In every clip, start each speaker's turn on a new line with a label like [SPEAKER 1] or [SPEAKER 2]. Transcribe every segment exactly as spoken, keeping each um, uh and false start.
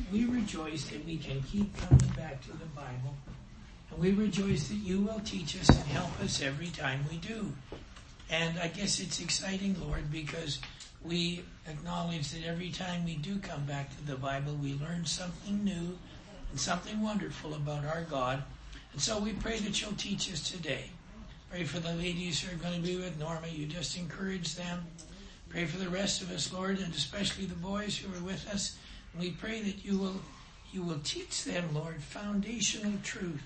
[SPEAKER 1] we rejoice that we can keep coming back to the Bible. And we rejoice that you will teach us and help us every time we do. And I guess it's exciting, Lord, because we acknowledge that every time we do come back to the Bible, we learn something new and something wonderful about our God. And so we pray that you'll teach us today. Pray for the ladies who are going to be with Norma. You just encourage them. Pray for the rest of us, Lord, and especially the boys who are with us. And we pray that you will, you will teach them, Lord, foundational truth,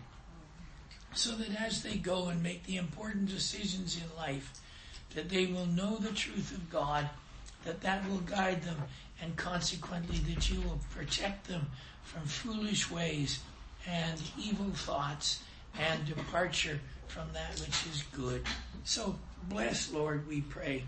[SPEAKER 1] so that as they go and make the important decisions in life, that they will know the truth of God, that that will guide them, and consequently that you will protect them from foolish ways and evil thoughts and departure from that which is good. So bless, Lord, we pray.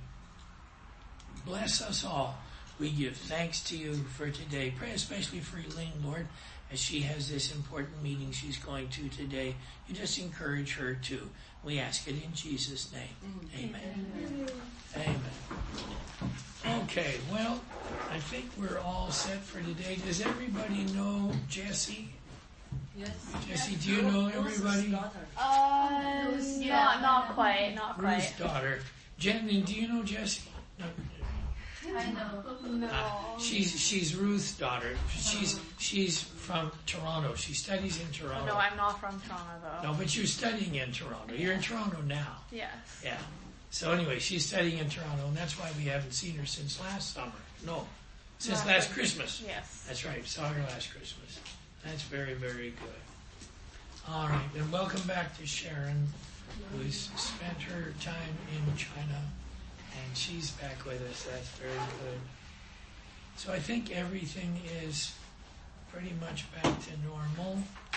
[SPEAKER 1] Bless us all. We give thanks to you for today. Pray especially for Elaine, Lord, as she has this important meeting she's going to today. You just encourage her too. We ask it in Jesus' name. Amen. Amen. Amen. Okay, well, I think we're all set for today. Does everybody know Jessie?
[SPEAKER 2] Yes.
[SPEAKER 1] Jessie, do you know everybody?
[SPEAKER 3] Uh, yeah, not quite, not quite.
[SPEAKER 1] Ruth's daughter. Jen, do you know Jessie? No.
[SPEAKER 3] I know. No.
[SPEAKER 1] Uh, she's she's Ruth's daughter. She's she's from Toronto. She studies in Toronto.
[SPEAKER 3] No, I'm not from Toronto though.
[SPEAKER 1] No, but you're studying in Toronto. You're in Toronto now.
[SPEAKER 3] Yes.
[SPEAKER 1] Yeah. So anyway, she's studying in Toronto, and that's why we haven't seen her since last summer. No, since
[SPEAKER 3] Not
[SPEAKER 1] last
[SPEAKER 3] like,
[SPEAKER 1] Christmas.
[SPEAKER 3] Yes.
[SPEAKER 1] That's right. Saw her last Christmas. That's very, very good. All right, and welcome back to Sharon, who's spent her time in China, and she's back with us. That's very good. So I think everything is pretty much back to normal.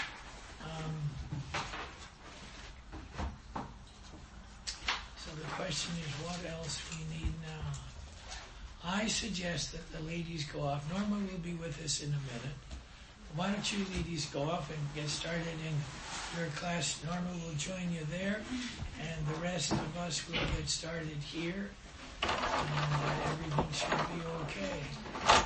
[SPEAKER 1] Um, so the question is, what else we need now? I suggest that the ladies go off. Norma will be with us in a minute. Why don't you ladies go off and get started in your class? Norma will join you there, and the rest of us will get started here, and uh, everything should be okay.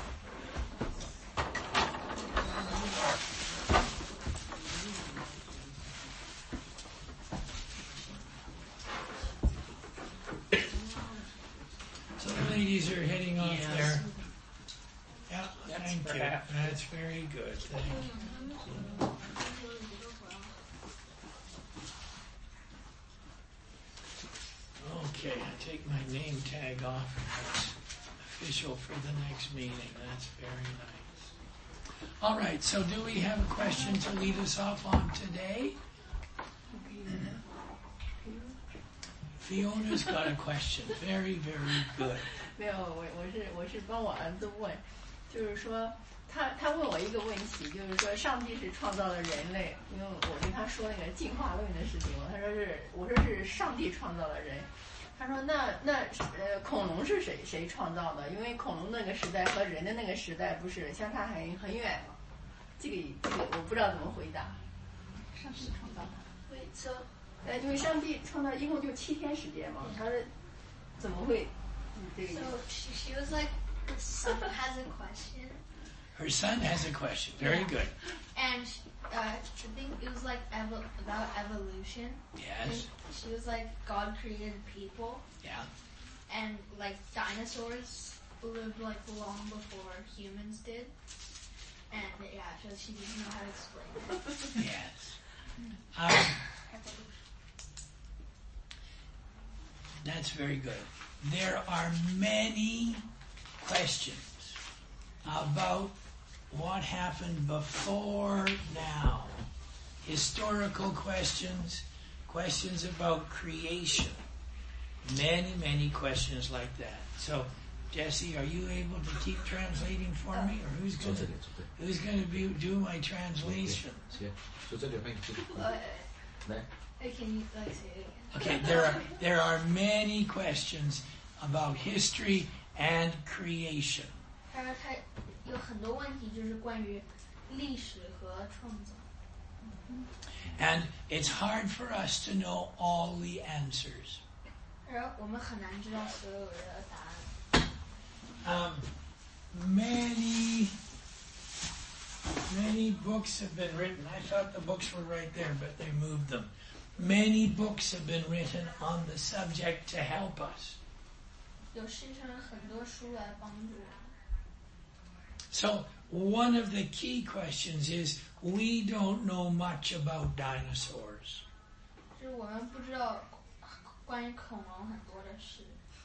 [SPEAKER 1] So the ladies are heading off
[SPEAKER 2] Yes.
[SPEAKER 1] there. Yeah,
[SPEAKER 2] That's
[SPEAKER 1] thank you.
[SPEAKER 2] perhaps.
[SPEAKER 1] That's very good. Thank you. Okay, I take my name tag off. That's official for the next meeting. That's very nice. All right, so do we have a question to lead us off on today? Fiona's got a question. Very, very good.
[SPEAKER 4] 没有，我我是我是帮我儿子问，就是说他他问我一个问题，就是说上帝是创造了人类，因为我跟他说那个进化论的事情嘛，他说是我说是上帝创造了人，他说那那呃恐龙是谁谁创造的？因为恐龙那个时代和人的那个时代不是相差很很远嘛，这个这个我不知道怎么回答。
[SPEAKER 3] 上帝创造的。
[SPEAKER 4] Wait, so 呃，因为上帝创造一共就七天时间嘛，他是怎么会？
[SPEAKER 5] So she, she was like, her son has a question.
[SPEAKER 1] Her son has a question. Very
[SPEAKER 5] Yeah.
[SPEAKER 1] good.
[SPEAKER 5] And uh, I think it was like evo- about evolution. And
[SPEAKER 1] Yes.
[SPEAKER 5] she was like, God created people.
[SPEAKER 1] Yeah.
[SPEAKER 5] And like dinosaurs lived like long before humans did. And yeah, so she didn't know how to explain it.
[SPEAKER 1] Yes. Um, that's very good. There are many questions about what happened before now. Historical questions, questions about creation. Many, many questions like that. So, Jesse, are you able to keep translating for me, or who's going to who's going to be do my translations?
[SPEAKER 5] Uh, can you like say it again?
[SPEAKER 1] Okay, there are there are many questions about history and creation.
[SPEAKER 5] 他说他有很多问题，就是关于历史和创造。
[SPEAKER 1] And it's hard for us to know all the answers.
[SPEAKER 5] 而我们很难知道所有的答案。
[SPEAKER 1] Um, many Many books have been written. I thought the books were right there, but they moved them. Many books have been written on the subject to help us.
[SPEAKER 5] 有写成很多书来帮助我们。
[SPEAKER 1] So one of the key questions is, we don't know much about dinosaurs.
[SPEAKER 5] 就是我们不知道关于恐龙很多的事。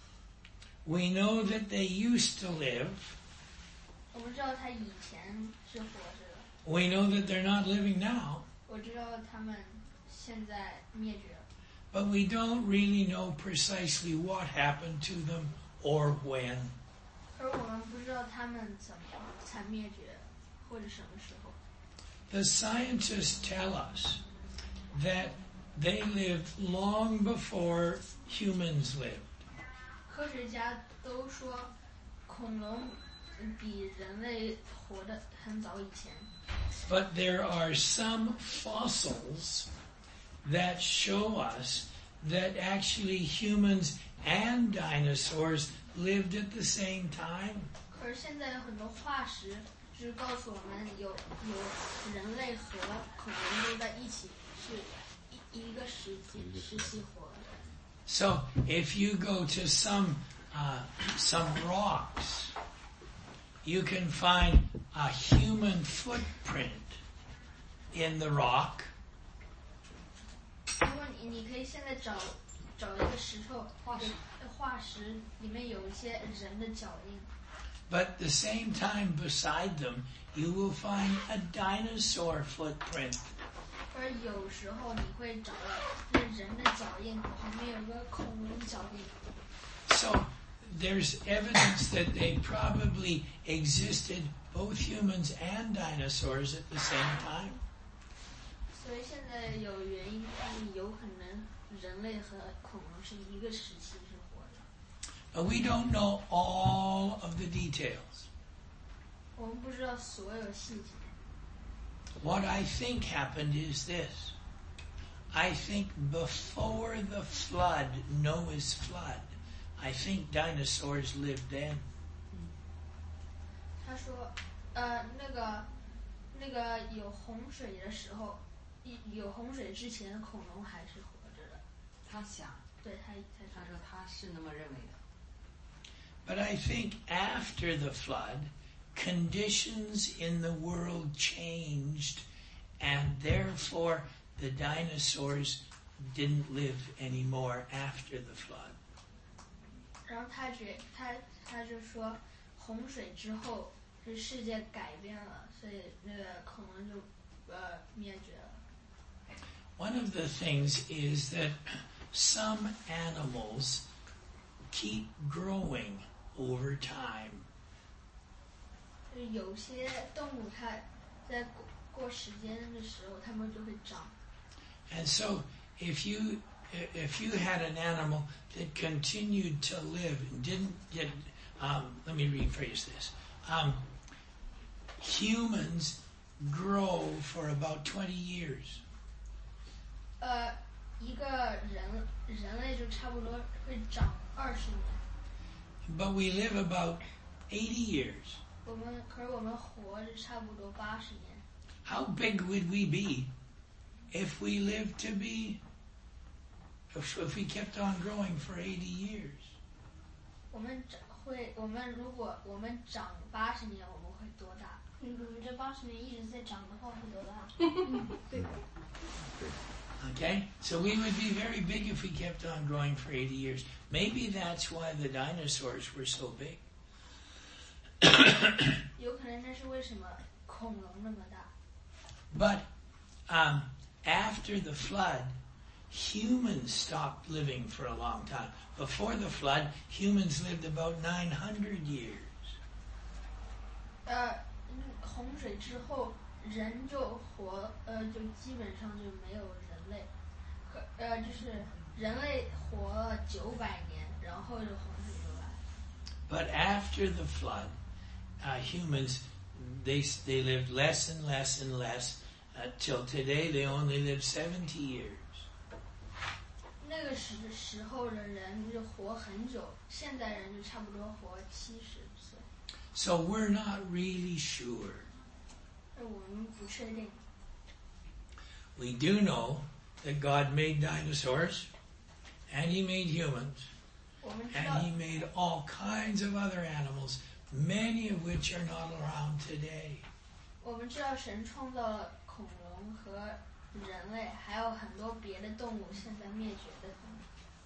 [SPEAKER 1] We know that they used to live.
[SPEAKER 5] 我们知道它以前是活着的，
[SPEAKER 1] We know that they're not living now.
[SPEAKER 5] 我知道它们现在灭绝了，
[SPEAKER 1] But we don't really know precisely what happened to them or when.
[SPEAKER 5] 而我们不知道它们怎么才灭绝，或者什么时候。
[SPEAKER 1] The scientists tell us that they lived long before humans lived.
[SPEAKER 5] 科学家都说，恐龙比人类活得很早以前。
[SPEAKER 1] But there are some fossils that show us that actually humans and dinosaurs lived at the same time.
[SPEAKER 5] 可是现在有很多化石，就是告诉我们有有人类和恐龙都在一起，是一一个时期时期活的。
[SPEAKER 1] So if you go to some uh, some rocks, you can find a human footprint in the rock.
[SPEAKER 5] 如果你你可以现在找找一个石头化石，化石里面有一些人的脚印。
[SPEAKER 1] But at the same time beside them, you will find a dinosaur footprint.
[SPEAKER 5] 而有时候你会找到这人的脚印，旁边有个恐龙脚印。
[SPEAKER 1] So there's evidence that they probably existed, both humans and dinosaurs, at the same time.
[SPEAKER 5] 所以现在有原因，有可能人类和恐龙是一个时期是活的。
[SPEAKER 1] But we don't know all of the details.
[SPEAKER 5] 我们不知道所有细节。
[SPEAKER 1] What I think happened is this. I think before the flood, Noah's flood, I think dinosaurs lived then.
[SPEAKER 5] 他说，呃，那个那个有洪水的时候，有洪水之前，恐龙还是活着的。
[SPEAKER 2] 他想，
[SPEAKER 5] 对他，他
[SPEAKER 2] 他说他是那么认为的。
[SPEAKER 1] But I think after the flood, conditions in the world changed, and therefore the dinosaurs didn't live anymore after the flood.
[SPEAKER 5] 然后他觉他他就说，洪水之后，这世界改变了，所以那个恐龙就呃灭绝了。
[SPEAKER 1] One of the things is that some animals keep growing over time.
[SPEAKER 5] 就是有些动物它在过过时间的时候，它们就会长。
[SPEAKER 1] And so if you if you had an animal that continued to live and didn't get, um, let me rephrase this. Um, humans grow for about twenty years.
[SPEAKER 5] 呃，一个人人类就差不多会长二十年。
[SPEAKER 1] But we live about eighty years.
[SPEAKER 5] 我们可是我们活着差不多八十年。
[SPEAKER 1] How big would we be if we lived to be, if, if we kept on growing for eighty years?
[SPEAKER 5] 我们长会，我们如果我们长八十年，我们会多大？嗯，我们这八十年一直在长的话，会多大？对。
[SPEAKER 1] Okay, so we would be very big if we kept on growing for eighty years. Maybe that's why the dinosaurs were so big.
[SPEAKER 5] 有可能那是为什么恐龙那么大。
[SPEAKER 1] But um, after the flood, humans stopped living for a long time. Before the flood, humans lived about nine hundred years.
[SPEAKER 5] 呃，洪水之后，人就活，呃，就基本上就没有人类，可呃，就是人类活了九百年，然后就洪水就来。
[SPEAKER 1] But after the flood, uh, humans, they they lived less and less and less uh, till today. They only live seventy years.
[SPEAKER 5] 那个时时候的人就活很久，现代人就差不多活七十岁。
[SPEAKER 1] So we're not really sure.
[SPEAKER 5] 我们不确定。
[SPEAKER 1] We do know that God made dinosaurs, and He made humans,
[SPEAKER 5] 我们知
[SPEAKER 1] and
[SPEAKER 5] 道
[SPEAKER 1] He made all kinds of other animals, many of which are not around today.
[SPEAKER 5] 我们知道神创造了恐龙和人类，还有很多别的动物现在灭绝的动物。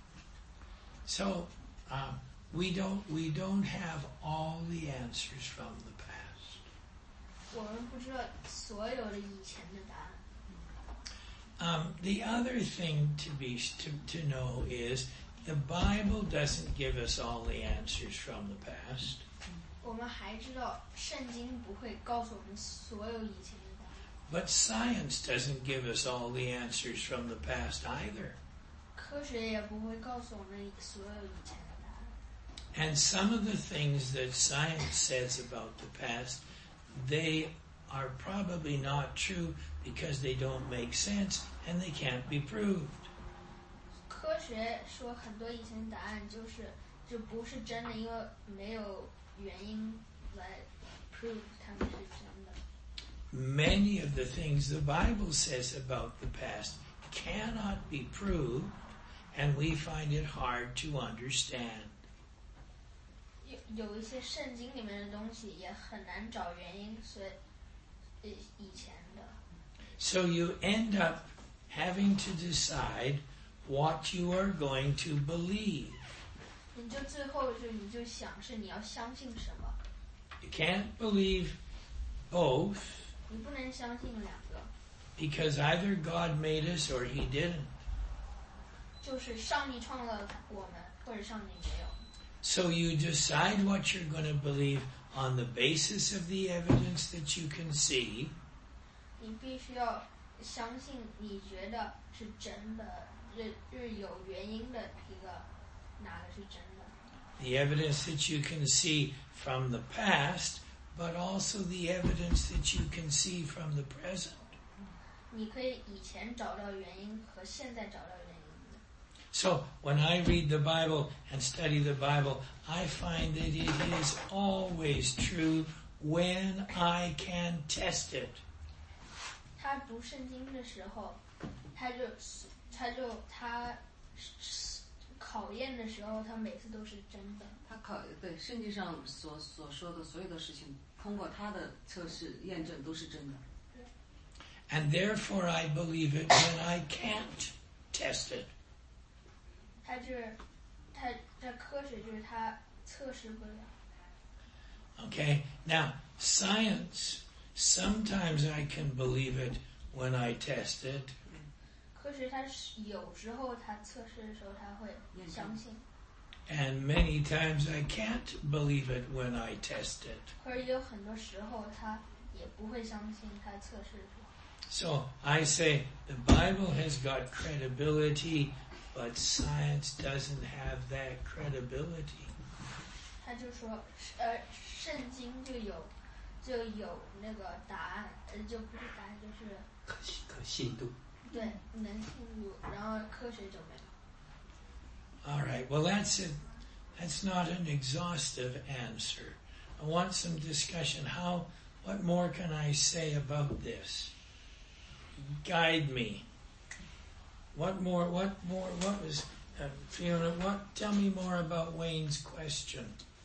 [SPEAKER 1] So um, we don't we don't have all the answers from the past.
[SPEAKER 5] 我们不知道所有的以前的答案。
[SPEAKER 1] Um, the other thing to be to, to know is the Bible doesn't give us all the answers from the past.
[SPEAKER 5] 我们还知道圣经不会告诉我们所有以前的答案，
[SPEAKER 1] But science doesn't give us all the answers from the past either.
[SPEAKER 5] 科学也不会告诉我们所有以前的答案。
[SPEAKER 1] And some of the things that science says about the past, they are probably not true because they don't make sense and they can't be proved.
[SPEAKER 5] 科学说很多以前的答案就是就不是真的，因为没有原因来 prove 它们是真的。
[SPEAKER 1] Many of the things the Bible says about the past cannot be proved, and we find it hard to understand.
[SPEAKER 5] 有有一些圣经里面的东西也很难找原因，所以呃以前的。
[SPEAKER 1] So you end up having to decide what you are going to believe.
[SPEAKER 5] 你就最后就你就想是你要相信什么，
[SPEAKER 1] You can't believe both
[SPEAKER 5] 你不能相信两个，
[SPEAKER 1] because either God made us or He didn't.
[SPEAKER 5] 就是上帝创造了我们，或者上帝没有。
[SPEAKER 1] So you decide what you're going to believe on the basis of the evidence that you can see,
[SPEAKER 5] 你必须要相信你觉得是真的，是是有原因的一个哪个是真的。
[SPEAKER 1] the evidence that you can see from the past, but also the evidence that you can see from the present.
[SPEAKER 5] 你可以以前找到原因和现在找到原因。
[SPEAKER 1] So when I read the Bible and study the Bible, I find that it is always true when I can test it.
[SPEAKER 5] 他读圣经的时候，他就他就他考验的时候，他每次都是真的。
[SPEAKER 2] 他考对圣经上所所说的所有的事情，通过他的测试验证都是真的。
[SPEAKER 1] And therefore I believe it when I can't test it.
[SPEAKER 5] 他就是他他科学就是他测试不了。
[SPEAKER 1] Okay? Now, science, sometimes I can believe it when I test it.
[SPEAKER 5] 科学它是有时候他测试的时候他会相信，
[SPEAKER 1] And many times I can't believe it when I test it.
[SPEAKER 5] 可是也有很多时候他也不会相信他测试的时候。
[SPEAKER 1] So I say the Bible has got credibility, but science doesn't have that credibility.
[SPEAKER 5] 他就说，呃，圣经就有就有那个答案，呃，就不是答案，就是
[SPEAKER 6] 可信可信度。
[SPEAKER 5] 对能信入，然后科学就没有。
[SPEAKER 1] All right, well that's it. That's not an exhaustive answer. I want some discussion. How, what more can I say about this? Guide me. What more, what more, what was, uh, Fiona, what, tell me more about Wayne's question.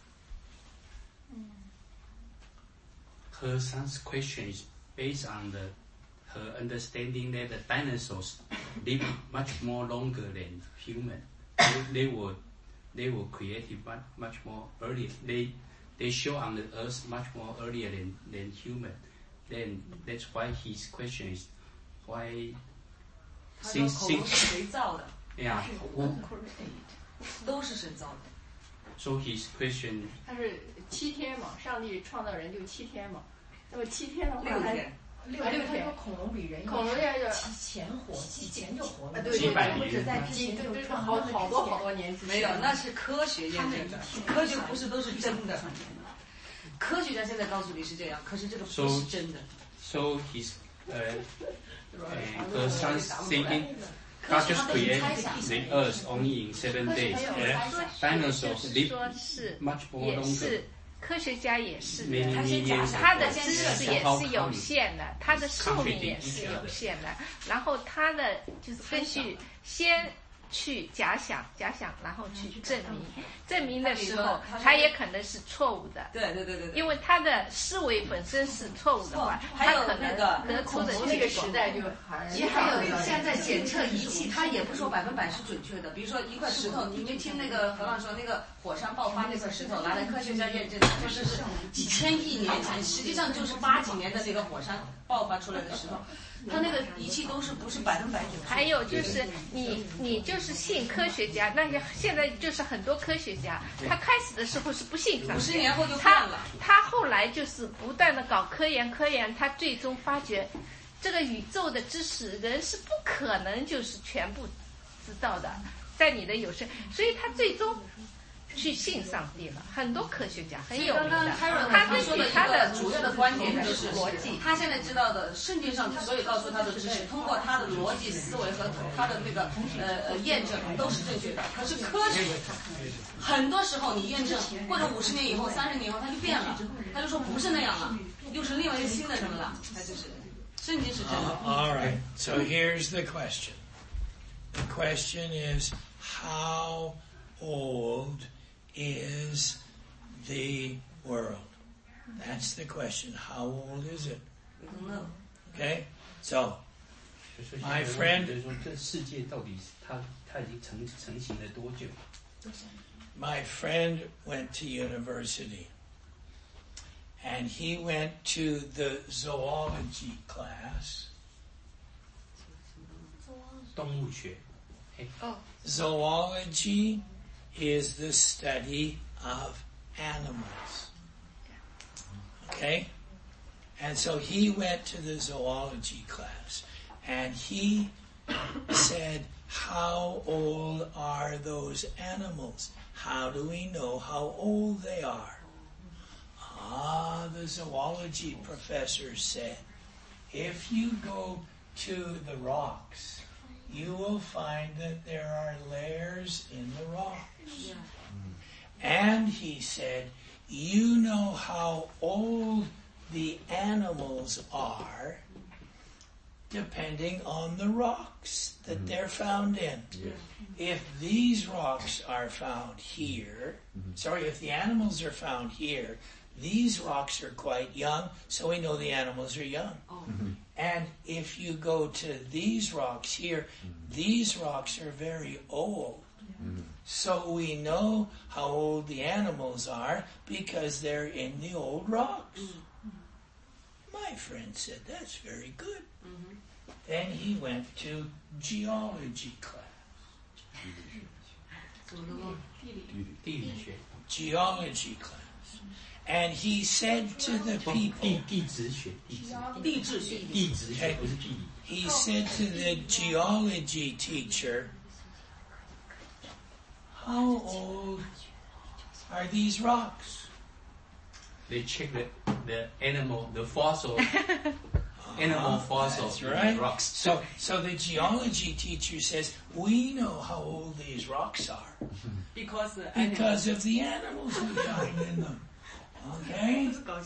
[SPEAKER 6] Her son's question is based on the her understanding that the dinosaurs live much more longer than human. They, they were they were created much much more earlier. They they show on the earth much more earlier than, than human. Then that's why his question is why
[SPEAKER 2] 他说
[SPEAKER 6] since
[SPEAKER 2] 恐龙
[SPEAKER 6] since
[SPEAKER 2] 是谁造的？
[SPEAKER 6] yeah who,
[SPEAKER 2] 都是神造的。
[SPEAKER 6] so his question
[SPEAKER 4] 他是七天嘛，上帝创造人就七天嘛，那么七天的话还
[SPEAKER 2] 六天，
[SPEAKER 4] 六六天
[SPEAKER 7] 他说恐龙比人
[SPEAKER 4] 恐龙现在就
[SPEAKER 7] 提前活，提前就活了，
[SPEAKER 4] 啊对
[SPEAKER 6] 几百年
[SPEAKER 7] 不止在之
[SPEAKER 4] 几
[SPEAKER 7] 前就
[SPEAKER 4] 对
[SPEAKER 7] 创造
[SPEAKER 4] 好好多好多年之前
[SPEAKER 2] 没有，那是科学验证的，科学不是都是真的。科学家现在告诉你是这样，可是这个不是真的。
[SPEAKER 6] so his uh, uh, her son's thinking God just created the earth only in seven days. Yeah? Dinosaurs live
[SPEAKER 3] 说是
[SPEAKER 6] much more
[SPEAKER 3] 也
[SPEAKER 6] longer.
[SPEAKER 3] 是
[SPEAKER 8] 科学家也是的，
[SPEAKER 6] Many
[SPEAKER 2] 他先假
[SPEAKER 6] millions
[SPEAKER 2] 想，
[SPEAKER 8] 他的
[SPEAKER 2] 先
[SPEAKER 8] 知识也是有限的，他的寿命也是有限的。然后他的就是根据先去假想，假想，然后去证明，证明的时候，他也可能是错误的。
[SPEAKER 2] 对对对对对。
[SPEAKER 8] 因为他的思维本身是错误的话，
[SPEAKER 2] 还有
[SPEAKER 8] 他可能
[SPEAKER 2] 那个
[SPEAKER 8] 得出的
[SPEAKER 4] 那个时代就还
[SPEAKER 2] 其实还有现在检测仪器，它也不说百分百是准确的。比如说一块石头，你没听那个何浪说那个火山爆发那块石头，拿来科学家验证，他说这是几千亿年前，实际上就是八几年的那个火山爆发出来的石头。他那个仪器都是不是百分百准确。
[SPEAKER 8] 还有就是你你就是信科学家，那些现在就是很多科学家，他开始的时候是不信上帝，
[SPEAKER 2] 五十年后就变
[SPEAKER 8] 他
[SPEAKER 2] 了。
[SPEAKER 8] 他后来就是不断的搞科研，科研，他最终发觉，这个宇宙的知识人是不可能就是全部知道的，在你的有生，所以他最终去信上帝了。很多科学家很有名的，他根
[SPEAKER 2] 说的一
[SPEAKER 8] 据他的
[SPEAKER 2] 个主要的观点就是
[SPEAKER 8] 逻辑，
[SPEAKER 2] 他现在知道的圣经上所有告诉他的知识，通过他的逻辑思维和他的那个呃呃验证都是正确的。可是科学很多时候你验证，或者五十年以后、三十年以后他就变了，他就说不是那样了，又是另外一个新的人了。他就是圣经是真的。
[SPEAKER 1] Uh, all right. So here's the question. The question is, how old is the world? That's the question. How old is it? Okay? So, my friend,
[SPEAKER 6] 就是说这世界到底它它已经成成型了多久？
[SPEAKER 1] my friend went to university, and he went to the zoology class.
[SPEAKER 6] 动物学。
[SPEAKER 1] Zoology is the study of animals. Okay? And so he went to the zoology class, and he said, how old are those animals? How do we know how old they are? Ah, the zoology professor said, if you go to the rocks, you will find that there are layers in the rocks.
[SPEAKER 2] Yeah.
[SPEAKER 1] And he said, you know how old the animals are depending on the rocks that mm-hmm. they're found in.
[SPEAKER 9] Yes.
[SPEAKER 1] If these rocks are found here, mm-hmm. sorry, if the animals are found here, these rocks are quite young, so we know the animals are young.
[SPEAKER 2] Oh.
[SPEAKER 1] Mm-hmm. And if you go to these rocks here, mm-hmm. these rocks are very old. Mm-hmm. So we know how old the animals are because they're in the old rocks. Mm-hmm. My friend said, that's very good. Mm-hmm. Then he went to geology class. Geology class. And he said to the people, okay, he said to the geology teacher, how old are these rocks?
[SPEAKER 6] They check the, the animal, the fossil, animal fossil,
[SPEAKER 1] that's right.
[SPEAKER 6] Rocks.
[SPEAKER 1] So, so the geology teacher says, we know how old these rocks are
[SPEAKER 2] because the
[SPEAKER 1] because of the animals we find in them. Okay?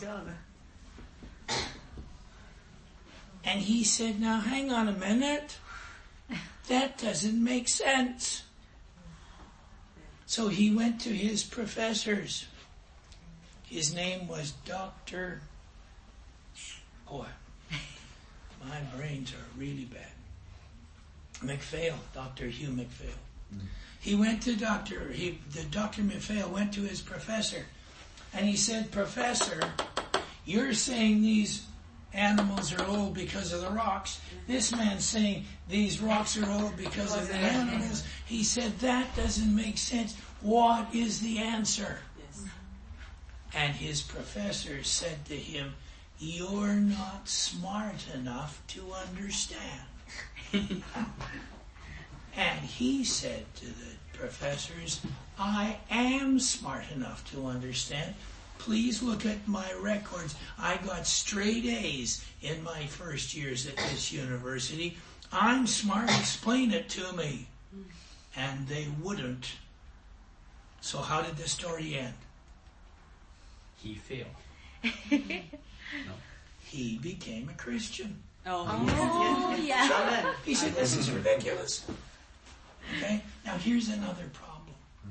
[SPEAKER 1] And he said, now hang on a minute. That doesn't make sense. So he went to his professors. His name was Doctor Boy, my brains are really bad. McPhail, Doctor Hugh McPhail. Mm-hmm. He went to Doctor He, the Doctor McPhail went to his professor, and he said, Professor, you're saying these animals are old because of the rocks. This man's saying these rocks are old because of the animals. He said, that doesn't make sense. What is the answer? Yes. And his professor said to him, you're not smart enough to understand. And he said to the professors, I am smart enough to understand. Please look at my records. I got straight A's in my first years at this university. I'm smart. Explain it to me. And they wouldn't. So how did the story end?
[SPEAKER 6] he failed. No.
[SPEAKER 1] He became a Christian.
[SPEAKER 2] 哦呀，
[SPEAKER 1] He said, this is ridiculous. Okay? Now here's another problem.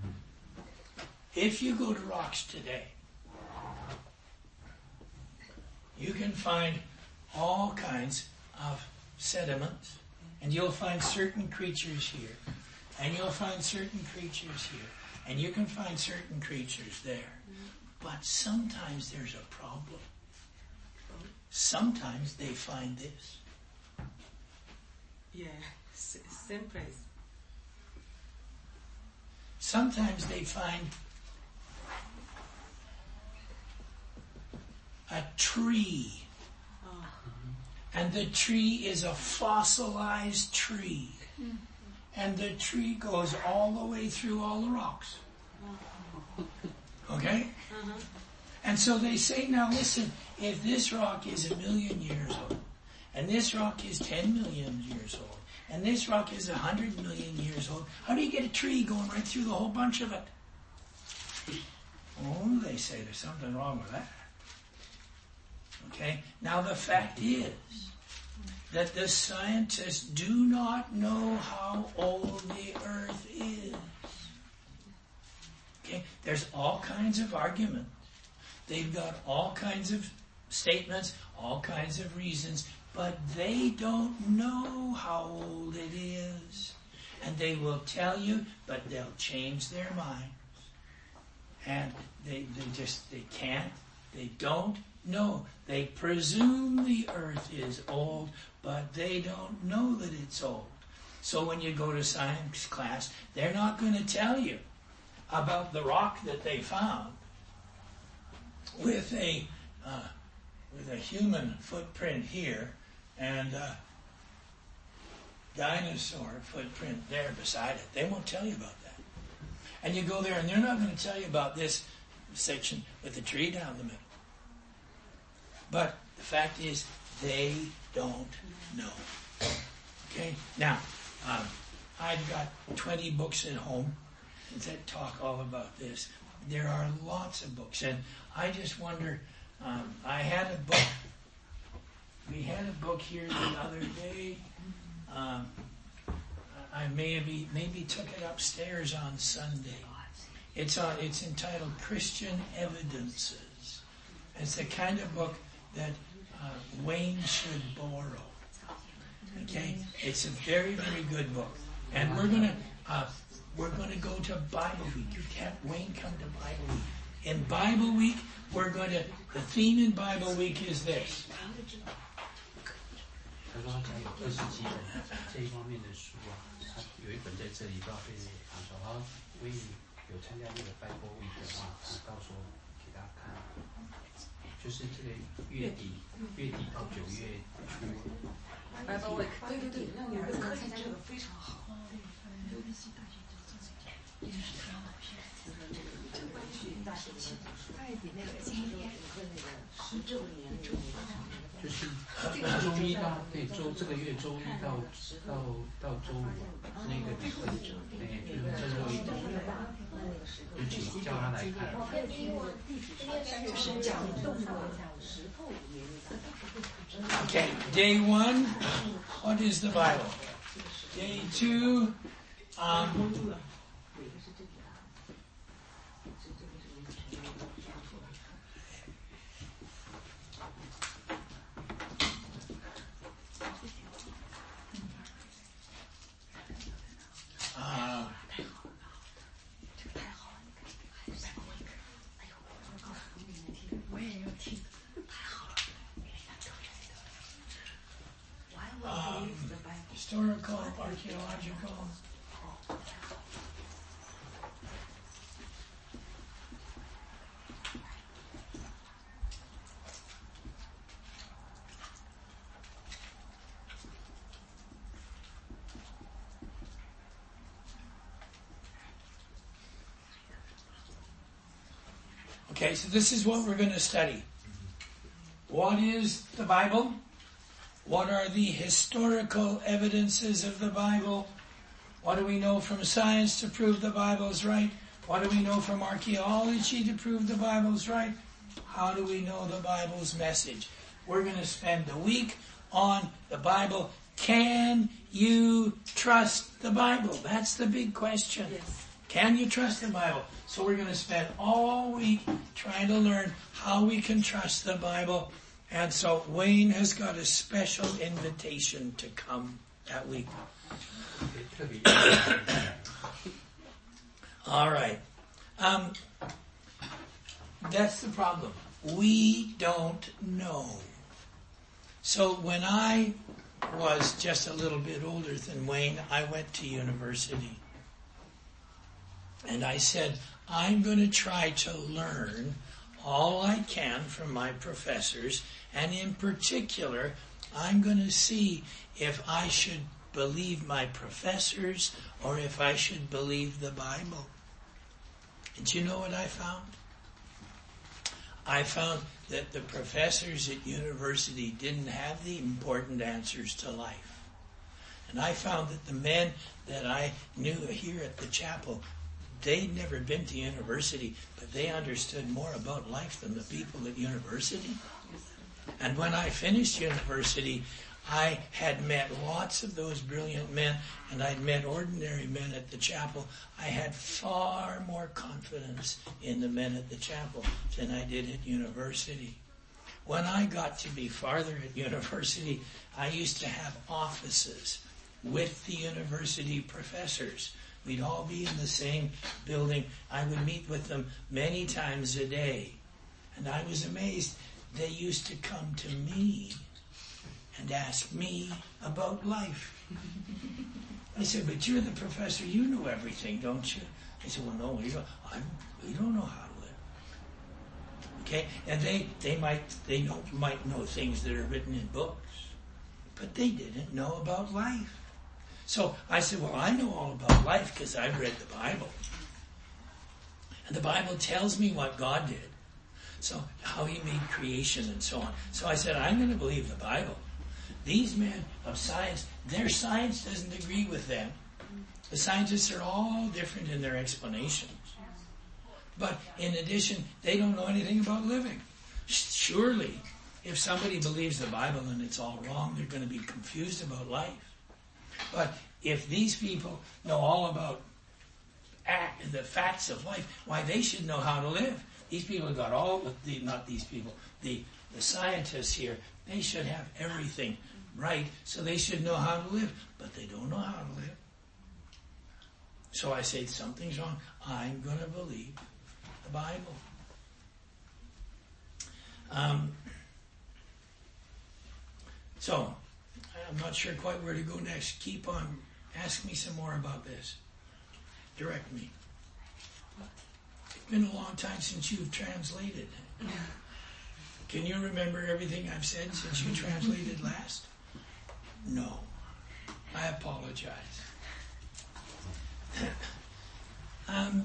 [SPEAKER 1] If you go to rocks today, you can find all kinds of sediments, and you'll find certain creatures here, and you'll find certain creatures here, and you can find certain creatures there. But sometimes there's a problem. Sometimes they find this.
[SPEAKER 2] Yeah, same place.
[SPEAKER 1] Sometimes they find a tree. And the tree is a fossilized tree. And the tree goes all the way through all the rocks. Okay? And so they say, now listen, if this rock is a million years old, and this rock is ten million years old, and this rock is a hundred million years old, how do you get a tree going right through the whole bunch of it? Oh, they say there's something wrong with that. Okay? Now the fact is that the scientists do not know how old the earth is. Okay? There's all kinds of arguments. They've got all kinds of statements, all kinds of reasons, but they don't know how old it is. And they will tell you, but they'll change their minds. And they, they just, they can't, they don't know. They presume the earth is old, but they don't know that it's old. So when you go to science class, they're not going to tell you about the rock that they found with a uh, with a human footprint here and a dinosaur footprint there beside it. They won't tell you about that. And you go there and they're not going to tell you about this section with the tree down the middle. But the fact is, they don't know. Okay? Now, um, I've got twenty books at home that talk all about this. There are lots of books, and I just wonder, um, I had a book, we had a book here the other day. Um, I maybe maybe took it upstairs on Sunday. It's on, it's entitled Christian Evidences. It's the kind of book that uh, Wayne should borrow. Okay? It's a very, very good book. And we're gonna uh, we're gonna go to Bible Week. You can't Wayne come to Bible Week. In Bible Week, we're going to, the theme in Bible Week is this.
[SPEAKER 6] 他说他有二十几本这一方面的书啊，他有一本在这里，不知道被他说他我有参加那个 Bible Week 的话，他到时候给大家看，就是这个月底月底到九月初。
[SPEAKER 2] Bible Week， 对对对，那你们可以这个非常好。
[SPEAKER 6] 就是周一到对周这个月周一到到到周五那个礼拜九，哎，就是最后一周，就请叫他来看。
[SPEAKER 1] Okay, day one, what is the Bible? Day two, um, uh, um, historical, archaeological. Okay, so this is what we're going to study. What is the Bible? What are the historical evidences of the Bible? What do we know from science to prove the Bible is right? What do we know from archaeology to prove the Bible is right? how do we know the Bible's message? We're going to spend a week on the Bible. Can you trust the Bible? That's the big question.
[SPEAKER 2] Yes.
[SPEAKER 1] Can you trust the Bible? So we're going to spend all week trying to learn how we can trust the Bible. And so Wayne has got a special invitation to come that week. All right. Um, that's the problem. We don't know. So when I was just a little bit older than Wayne, I went to university. And I said, I'm going to try to learn all I can from my professors. And in particular, I'm going to see if I should believe my professors or if I should believe the Bible. And you know what I found? I found that the professors at university didn't have the important answers to life. And I found that the men that I knew here at the chapel, they'd never been to university, but they understood more about life than the people at university. And when I finished university, I had met lots of those brilliant men, and I'd met ordinary men at the chapel. I had far more confidence in the men at the chapel than I did at university. When I got to be farther at university, I used to have offices with the university professors. We'd all be in the same building. I would meet with them many times a day. And I was amazed. They used to come to me and ask me about life. I said, but you're the professor, you know everything, don't you? I said, well, no, we don't, I'm, we don't know how to live. Okay? And they, they might they know, might know things that are written in books, but they didn't know about life. So I said, well, I know all about life because I've read the Bible. And the Bible tells me what God did. So how he made creation and so on. So I said, I'm going to believe the Bible. These men of science, their science doesn't agree with them. The scientists are all different in their explanations. But in addition, they don't know anything about living. Surely, if somebody believes the Bible and it's all wrong, they're going to be confused about life. But if these people know all about act, the facts of life, why, they should know how to live. These people have got all, the, not these people, the, the scientists here, they should have everything right, so they should know how to live, but they don't know how to live. So I say, something's wrong. I'm going to believe the Bible. Um, so, I'm not sure quite where to go next. Keep on, ask me some more about this. Direct me. It's been a long time since you've translated. Can you remember everything I've said since you translated last? No. I apologize. um,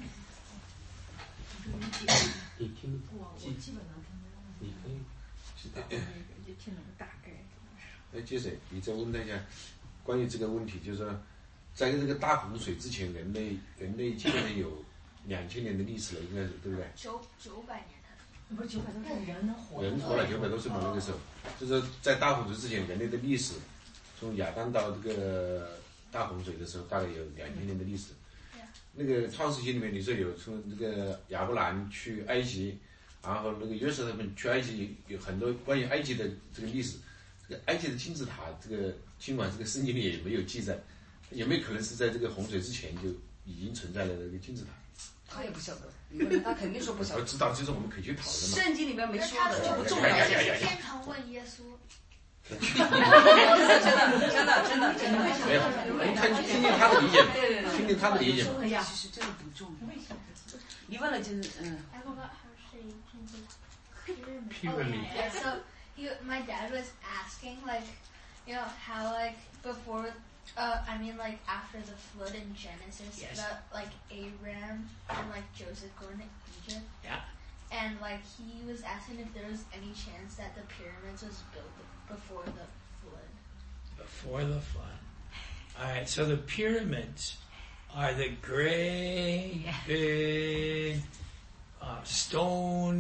[SPEAKER 6] 你听，你可以知道。
[SPEAKER 4] 就听了个大概。
[SPEAKER 9] 哎，接着你再问他一下，关于这个问题，就是说，在这个大洪水之前，人类人类基本上有两千年的历史了，应该是对不对？
[SPEAKER 5] 九九百年的，
[SPEAKER 7] 不是九百多是人能活。
[SPEAKER 9] 人活了九百多岁嘛，那个时候，就是说在大洪水之前，人类的历史，从亚当到这个大洪水的时候，大概有两千年的历史。那个创世纪里面，你说有从这个亚伯兰去埃及，然后那个约瑟他们去埃及，有很多关于埃及的这个历史。这个埃及的金字塔，这个尽管这个圣经里也没有记载，有没有可能是在这个洪水之前就已经存在了这个金字塔？
[SPEAKER 2] 他也不晓得，他肯定说不晓得。
[SPEAKER 9] 我知道，就是我们可以去讨论嘛。
[SPEAKER 2] 圣经里面没说的，就不重
[SPEAKER 9] 哎
[SPEAKER 2] 要。
[SPEAKER 5] 经常问耶稣。
[SPEAKER 2] 真的，真的，真的，真的。
[SPEAKER 9] 没有，他听听他的理解嘛，
[SPEAKER 2] 对对对，
[SPEAKER 9] 听听他的理解嘛。
[SPEAKER 2] 其实真的不重要。你问了就是嗯。
[SPEAKER 5] I forgot how to say pyramid.
[SPEAKER 6] Pyramid.
[SPEAKER 5] Oh, yeah. So he, my dad was asking, like, you know, how like before, uh, I mean, like after the flood in Genesis,
[SPEAKER 1] Yes.
[SPEAKER 5] that like Abraham and like Joseph going to Egypt.
[SPEAKER 1] Yeah.
[SPEAKER 5] And like he was asking if there was any chance that the pyramids was built before the flood.
[SPEAKER 1] Before the flood. All right, so the pyramids are the great big uh, stone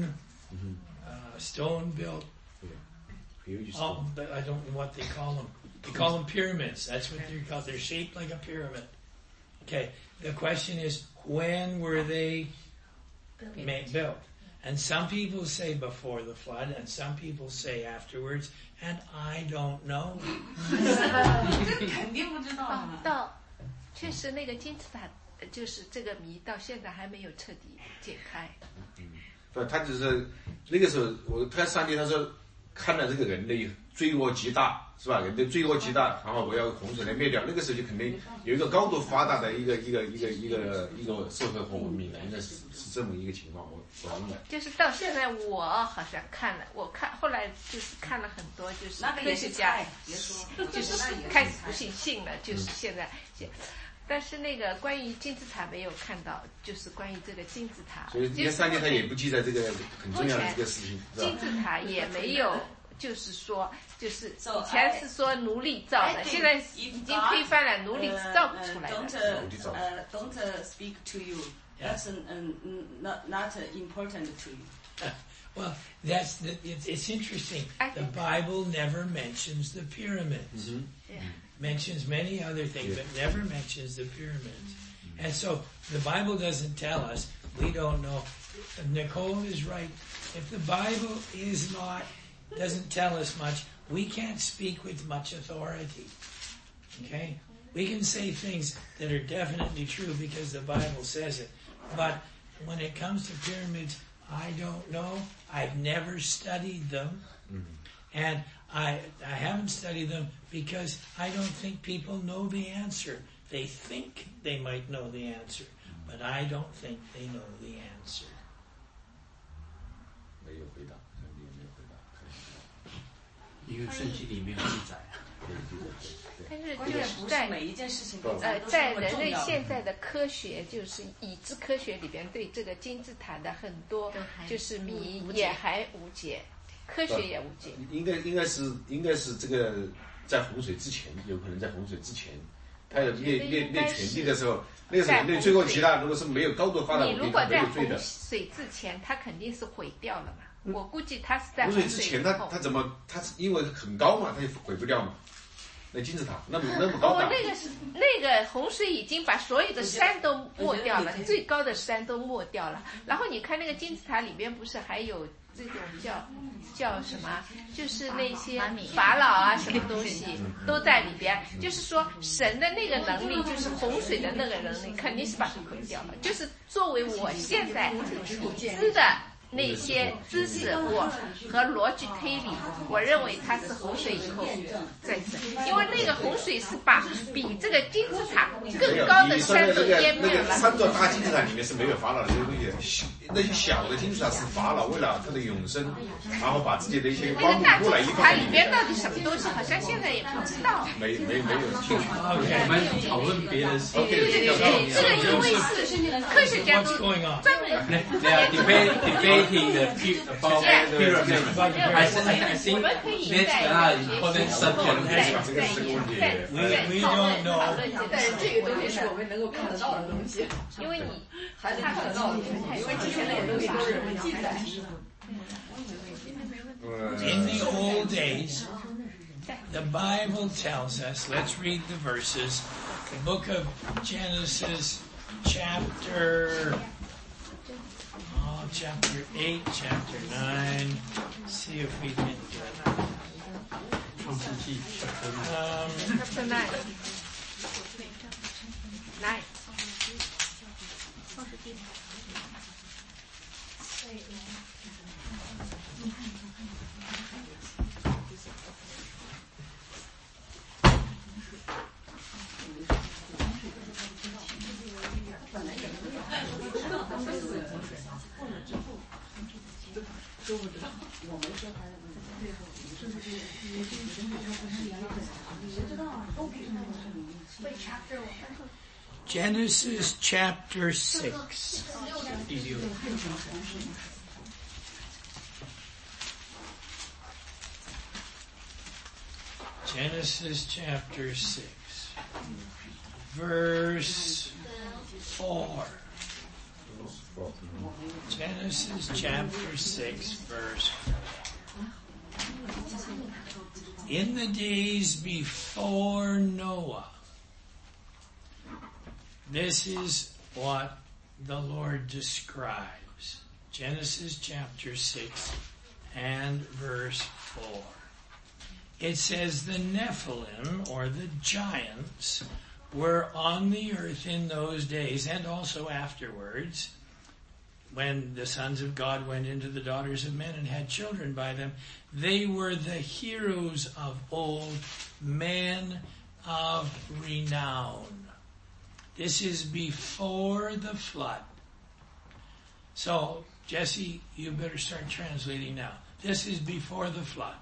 [SPEAKER 1] uh, stone built.
[SPEAKER 9] Huge
[SPEAKER 1] Oh,
[SPEAKER 9] stone.
[SPEAKER 1] but I don't know what they call them. They call them pyramids. That's what they're called. They're shaped like a pyramid. Okay. The question is, when were they ma- built? And some people say before the flood, and some people say afterwards, and I don't know.
[SPEAKER 2] 这肯定不知道
[SPEAKER 8] 啊
[SPEAKER 2] 嘛。
[SPEAKER 8] 到确实那个金字塔，呃就是这个谜到现在还没有彻底解开。
[SPEAKER 9] 不，他只是那个时候，我看上帝他说看到这个人类罪恶极大，是吧？人的罪恶极大，然后我要洪水来灭掉。那个时候就肯定有一个高度发达的一个一个一个一个一个社会和文明的，应该是是这么一个情况。我我认为。
[SPEAKER 8] 就是到现在，我好像看了，我看后来就是看了很多，就是
[SPEAKER 2] 那个也是
[SPEAKER 8] 科学家
[SPEAKER 2] 菜，别说，
[SPEAKER 8] 就是开始不信信了，就是现在。但是那个关于金字塔没有看到，就是关于这个金字塔。
[SPEAKER 9] 所以你看上帝他也不记载这个很重要的这个事情，是吧？
[SPEAKER 8] 金字塔也没有，就是说，就是以
[SPEAKER 2] So
[SPEAKER 8] 前是说奴隶造
[SPEAKER 2] I
[SPEAKER 8] 的，
[SPEAKER 2] think
[SPEAKER 8] 现在
[SPEAKER 2] if
[SPEAKER 8] 已经推翻了，奴隶是造不出来
[SPEAKER 2] don't
[SPEAKER 8] 的。
[SPEAKER 2] uh, uh, don't uh, speak to you. That's an, an, not not important to you.
[SPEAKER 1] Well, that's the, it's, it's interesting.
[SPEAKER 8] I
[SPEAKER 1] The
[SPEAKER 8] think-
[SPEAKER 1] Bible never mentions the pyramids.
[SPEAKER 8] Yeah.
[SPEAKER 1] Mentions many other things, but never mentions the pyramids. And so the Bible doesn't tell us. We don't know. Nicole is right. If the Bible is not, doesn't tell us much, we can't speak with much authority. Okay? We can say things that are definitely true because the Bible says it. But when it comes to pyramids, I don't know. I've never studied them. And I I haven't studied them because I don't think people know the answer. They think they might know the answer, but I don't think they know the answer.
[SPEAKER 9] 没有回答，上帝也没有回答。
[SPEAKER 6] 因为圣经里没有记载啊。
[SPEAKER 8] 但是
[SPEAKER 2] 关键不是
[SPEAKER 8] 就是在
[SPEAKER 2] 每一件事情对
[SPEAKER 8] 呃，
[SPEAKER 2] 咱都是
[SPEAKER 8] 在人
[SPEAKER 2] 那么重要的。
[SPEAKER 8] 类现在的科学，就是已知科学里边，对这个金字塔的很多就是谜也还无解，科学也无解。
[SPEAKER 9] 应该应该是应该是这个在洪水之前，有可能在洪水之前，他要灭灭灭全地的时候，那个时候人类罪恶极大，如果是没有高度发达
[SPEAKER 8] 你
[SPEAKER 9] 文明，他没
[SPEAKER 8] 如果在洪
[SPEAKER 9] 有罪的。
[SPEAKER 8] 水之前，它肯定是毁掉了嘛。我估计它是在
[SPEAKER 9] 洪
[SPEAKER 8] 洪
[SPEAKER 9] 水之前，他
[SPEAKER 8] 水以后。
[SPEAKER 9] 他怎么他因为很高嘛，他也毁不掉嘛。那金字塔那么那么高
[SPEAKER 8] 哦，
[SPEAKER 9] 大，
[SPEAKER 8] 那个是那个洪水已经把所有的山都没掉了，最高的山都没掉了。然后你看那个金字塔里边不是还有这种叫叫什么？就是那些法老啊，什么东西都在里边。就是说神的那个能力，就是洪水的那个能力，肯定是把它毁掉了。就是作为我现在已知的。那些知识我和逻辑推理，我认为它是洪水以后再生，因为那个洪水是把比这个金字塔更高的山都淹
[SPEAKER 9] 那
[SPEAKER 8] 没了。
[SPEAKER 9] 个三座大金字塔里面是没有法老的这些东西，那些小的金字塔是法老为了他的永生，然后把自己的一些
[SPEAKER 8] 那个大
[SPEAKER 9] 光明过来
[SPEAKER 8] 金字塔里
[SPEAKER 9] 一放里面，
[SPEAKER 8] 边到底什么东西，好像现在也不知道。
[SPEAKER 9] 没没没有进去。
[SPEAKER 6] 我们讨论别的事。
[SPEAKER 9] OK，
[SPEAKER 8] 对对对，这个因为是科学家
[SPEAKER 1] What's
[SPEAKER 8] 都
[SPEAKER 1] going on?
[SPEAKER 8] 专门
[SPEAKER 6] They are debate, debating the pu- about
[SPEAKER 8] Yeah.
[SPEAKER 6] pyramid.
[SPEAKER 1] About the
[SPEAKER 6] I,
[SPEAKER 1] pyramid.
[SPEAKER 6] I, I think that's an important subject.
[SPEAKER 8] 在在在在
[SPEAKER 1] We
[SPEAKER 8] 讨
[SPEAKER 1] don't
[SPEAKER 8] 论讨
[SPEAKER 1] know.
[SPEAKER 8] 论这个
[SPEAKER 4] 但是
[SPEAKER 8] 事
[SPEAKER 4] 这个东西是我们能够看得到的东西，
[SPEAKER 8] 因为你
[SPEAKER 4] 还能看得到的东西，因为之前那些东西都是有记载。
[SPEAKER 1] In the old days, the Bible tells us, let's read the verses, the book of Genesis, chapter, oh, chapter eight, chapter nine, see if we can get it.
[SPEAKER 6] 创世纪 chapter nine.
[SPEAKER 1] Um,
[SPEAKER 8] chapter nine nine
[SPEAKER 5] 会 chapter 我
[SPEAKER 1] Genesis chapter six. Genesis chapter six, verse four.
[SPEAKER 9] four.
[SPEAKER 1] Genesis chapter six, verse four. In the days before Noah, this is what the Lord describes. Genesis chapter six and verse four. It says the Nephilim, or the giants, were on the earth in those days and also afterwards, when the sons of God went into the daughters of men and had children by them. They were the heroes of old, men of renown. This is before the flood. So, Jesse, you better start translating now. This is before the flood.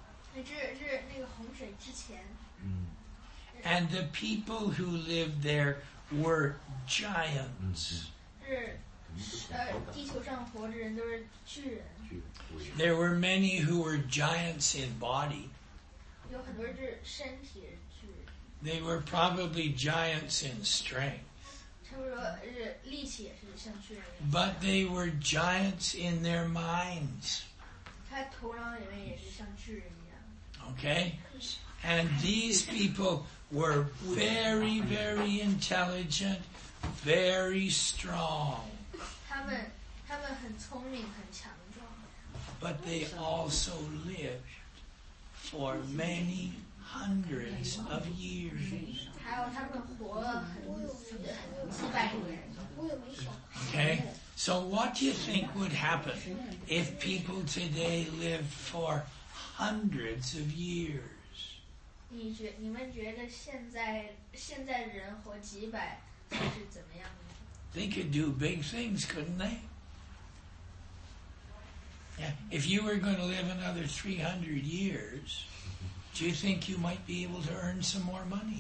[SPEAKER 1] And the people who lived there were giants. There were many who were giants in body. They were probably giants in strength. But they were giants in their minds. Okay? And these people were very, very intelligent, very strong. But they also lived for many hundreds of years. Okay? So what do you think would happen if people today lived for hundreds of years? They could do big things, couldn't they? Yeah. If you were going to live another three hundred years, do you think you might be able to earn some more money?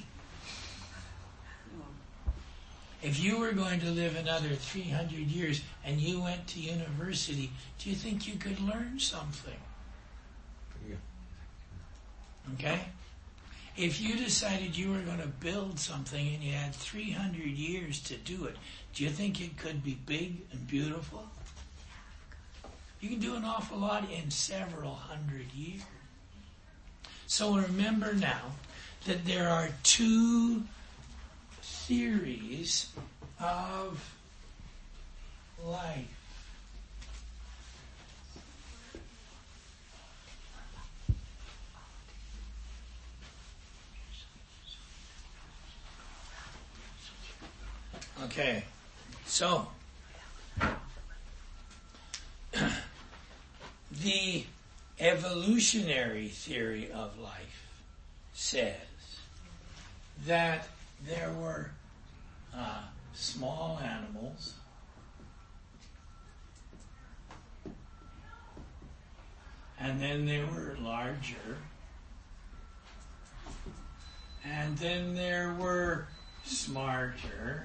[SPEAKER 1] If you were going to live another three hundred years and you went to university, do you think you could learn something?
[SPEAKER 9] Yeah.
[SPEAKER 1] Okay? If you decided you were going to build something and you had three hundred years to do it, do you think it could be big and beautiful? You can do an awful lot in several hundred years. So remember now that there are two theories of life. Okay, so the evolutionary theory of life says that there were uh, small animals and then they were larger, and then there were smarter,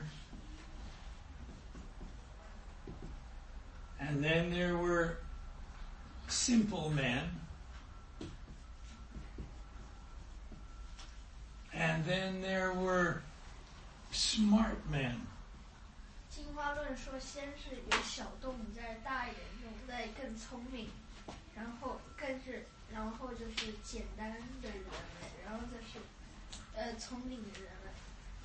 [SPEAKER 1] and then there were simple men, and then there were smart men.
[SPEAKER 5] 进化论说，先是有小动物再大一点，这种再更聪明，然后更是，然后就是简单的人类，然后就是呃聪明的人类。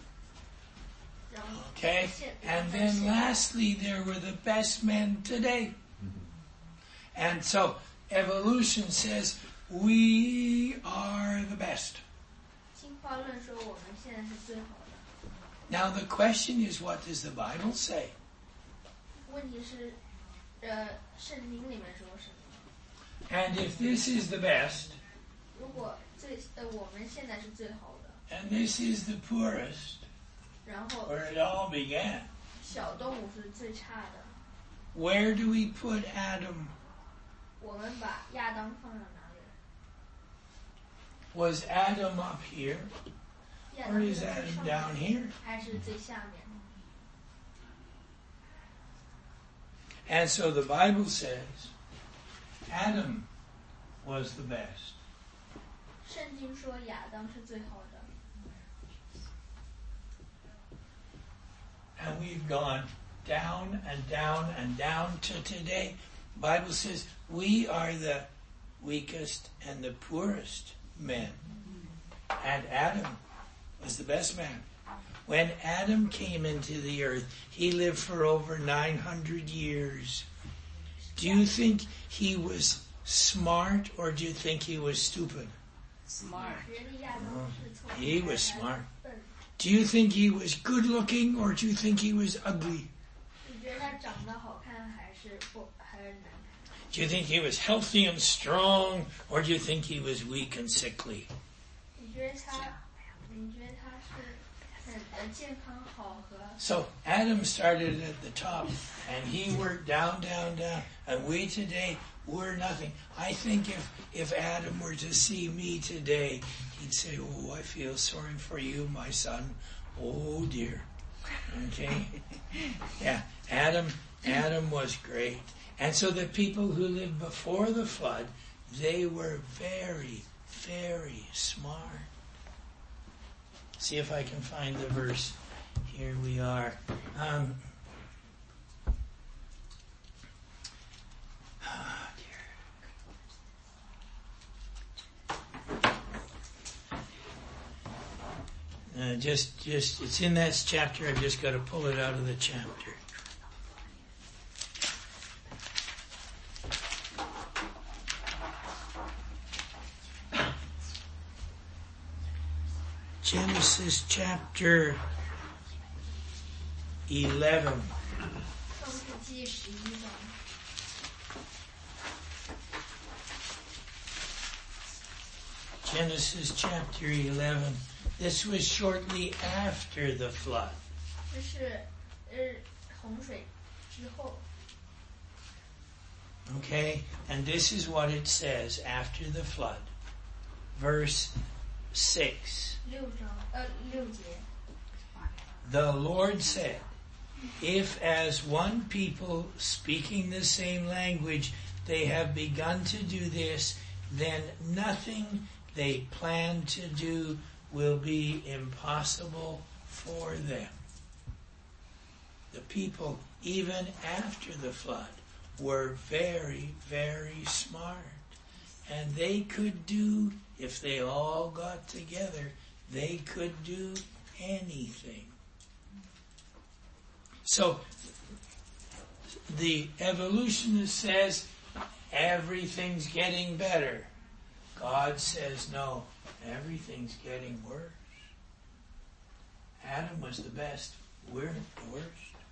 [SPEAKER 1] Okay, and then lastly, there were the best men today. And so, evolution says, we are the best. Now the question is, what does the Bible say? And if this is the best, and this is the poorest, where it all began, where do we put Adam? Was Adam up here? Or is Adam down here? And so the Bible says Adam was the best. And we've gone down and down and down to today, Bible says we are the weakest and the poorest men. And Adam was the best man. When Adam came into the earth, he lived for over nine hundred years. Do you think he was smart or do you think he was stupid?
[SPEAKER 2] Smart.
[SPEAKER 1] He was smart. Do you think he was good looking or do you think he was ugly? Do you think he was healthy and strong or do you think he was weak and sickly? So Adam started at the top and he worked down, down, down, and we today, we're nothing. I think if, if Adam were to see me today, he'd say, oh, I feel sorry for you, my son. Oh dear. Okay? Yeah, Adam, Adam was great. And so the people who lived before the flood, they were very, very smart. See if I can find the verse. Here we are. Um, oh dear. Uh, just, just, it's in that chapter. I've just got to pull it out of the chapter. Genesis chapter eleven. Genesis chapter eleven. This was shortly after the flood. Okay, and this is what it says after the flood. Verse six. The Lord said, if as one people speaking the same language they have begun to do this, then nothing they plan to do will be impossible for them. The people, even after the flood, were very, very smart. And they could do, if they all got together, they could do anything. So, the evolutionist says, everything's getting better. God says, no, everything's getting worse. Adam was the best. We're the worst.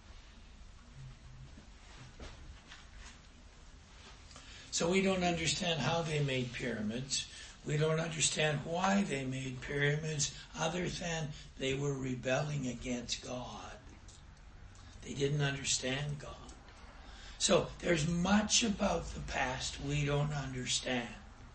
[SPEAKER 1] So we don't understand how they made pyramids. We don't understand why they made pyramids other than they were rebelling against God. They didn't understand God. So there's much about the past we don't understand.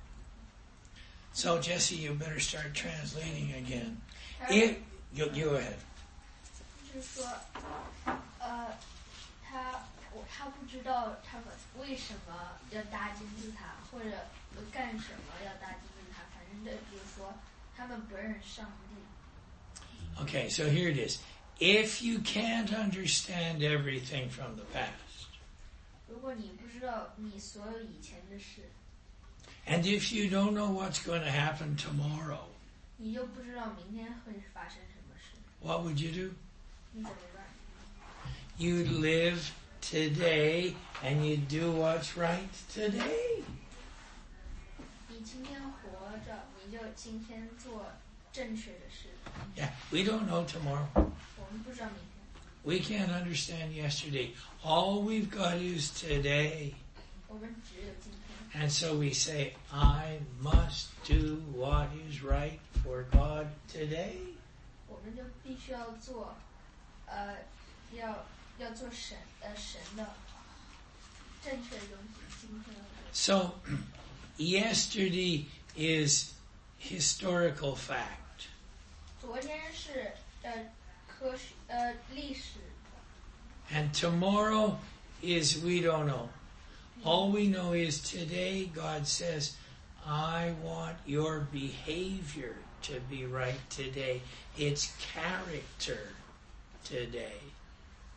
[SPEAKER 1] So Jesse, you better start translating again. It, you, you go ahead.
[SPEAKER 5] 就是说，呃，他我他不知道他们为什么要搭金字塔，或者干什么要搭金字塔，反正的就是说他们不认识上帝。
[SPEAKER 1] Okay, so here it is. If you can't understand everything from the past,
[SPEAKER 5] 如果你不知道你所有以前的事，
[SPEAKER 1] and if you don't know what's going to happen tomorrow,
[SPEAKER 5] 你就不知道明天会发生什么事，
[SPEAKER 1] what would you do?
[SPEAKER 5] 你怎么办？
[SPEAKER 1] You live today and you do what's right today.
[SPEAKER 5] 你今天活着，你就今天做正确的事。
[SPEAKER 1] Yeah, we don't know tomorrow.
[SPEAKER 5] 我们不知道明天，
[SPEAKER 1] We can't understand yesterday. All we've got is today.
[SPEAKER 5] 我们只有今天。
[SPEAKER 1] And so we say, I must do what is right for God today.
[SPEAKER 5] 我们就必须要做，呃，要要做神呃神的正确的东西，今天要做。
[SPEAKER 1] So, yesterday is historical fact.
[SPEAKER 5] 昨天是呃科学呃历史，
[SPEAKER 1] And tomorrow is we don't know. All we know is today God says, I want your behavior to be right today. It's character today.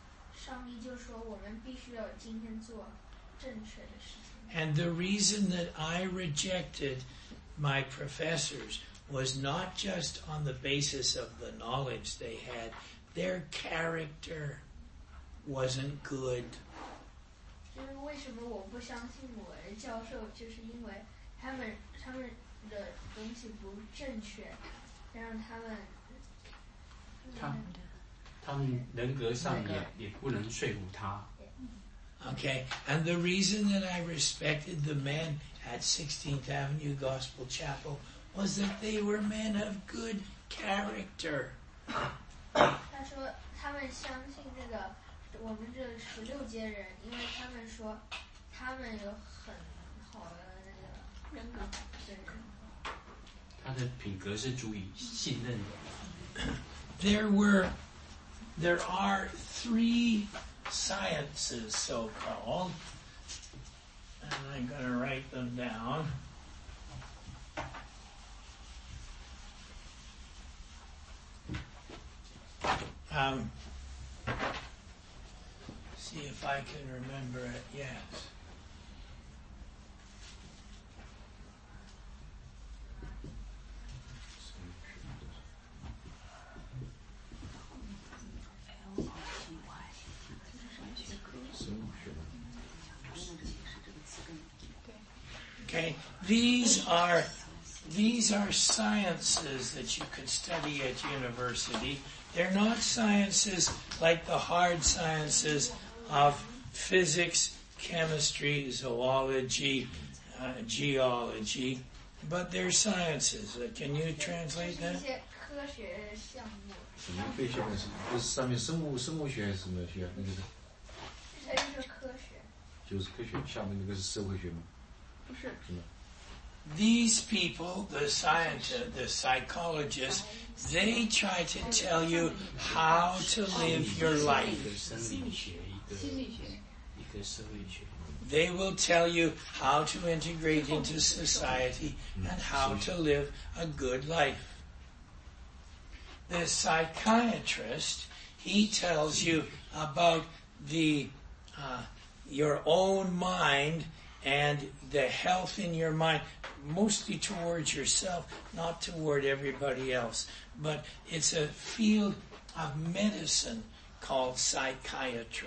[SPEAKER 5] 上帝就说我们必须要今天做正确的事情。
[SPEAKER 1] And the reason that I rejected my professors was not just on the basis of the knowledge they had. Their character wasn't good.
[SPEAKER 5] 就是为什么我不相信我的教授，就是因为他们他们的东西不正确，让他们
[SPEAKER 6] 他他们人格上也也不能说服他。
[SPEAKER 1] Okay, and the reason that I respected the men at sixteenth Avenue Gospel Chapel was that they were men of good character.
[SPEAKER 5] 他说他们相信这个我们这十六届人，因为他们说他们有很好的那个人格，对。
[SPEAKER 6] 他的品格是足以信任的。
[SPEAKER 1] There were, there are three sciences, so-called, and I'm going to write them down. Um, see if I can remember it. Yes. Okay, these are these are sciences that you could study at university. They're not sciences like the hard sciences of physics, chemistry, zoology, uh, geology, but they're sciences. Uh, can you translate that?
[SPEAKER 5] 一些科学项目。
[SPEAKER 9] 什么科学呢？是不是上面生物生物学还是什么学？那个是？
[SPEAKER 5] 这就是科学。
[SPEAKER 9] 就是科学，下面那个是社会学吗？
[SPEAKER 4] 不是。
[SPEAKER 9] 是吗？
[SPEAKER 1] These people, the scientists, the psychologists, they try to tell you how to live your life. They will tell you how to integrate into society and how to live a good life. The psychiatrist, he tells you about the uh, your own mind and the health in your mind, mostly towards yourself, not toward everybody else. But it's a field of medicine called psychiatry.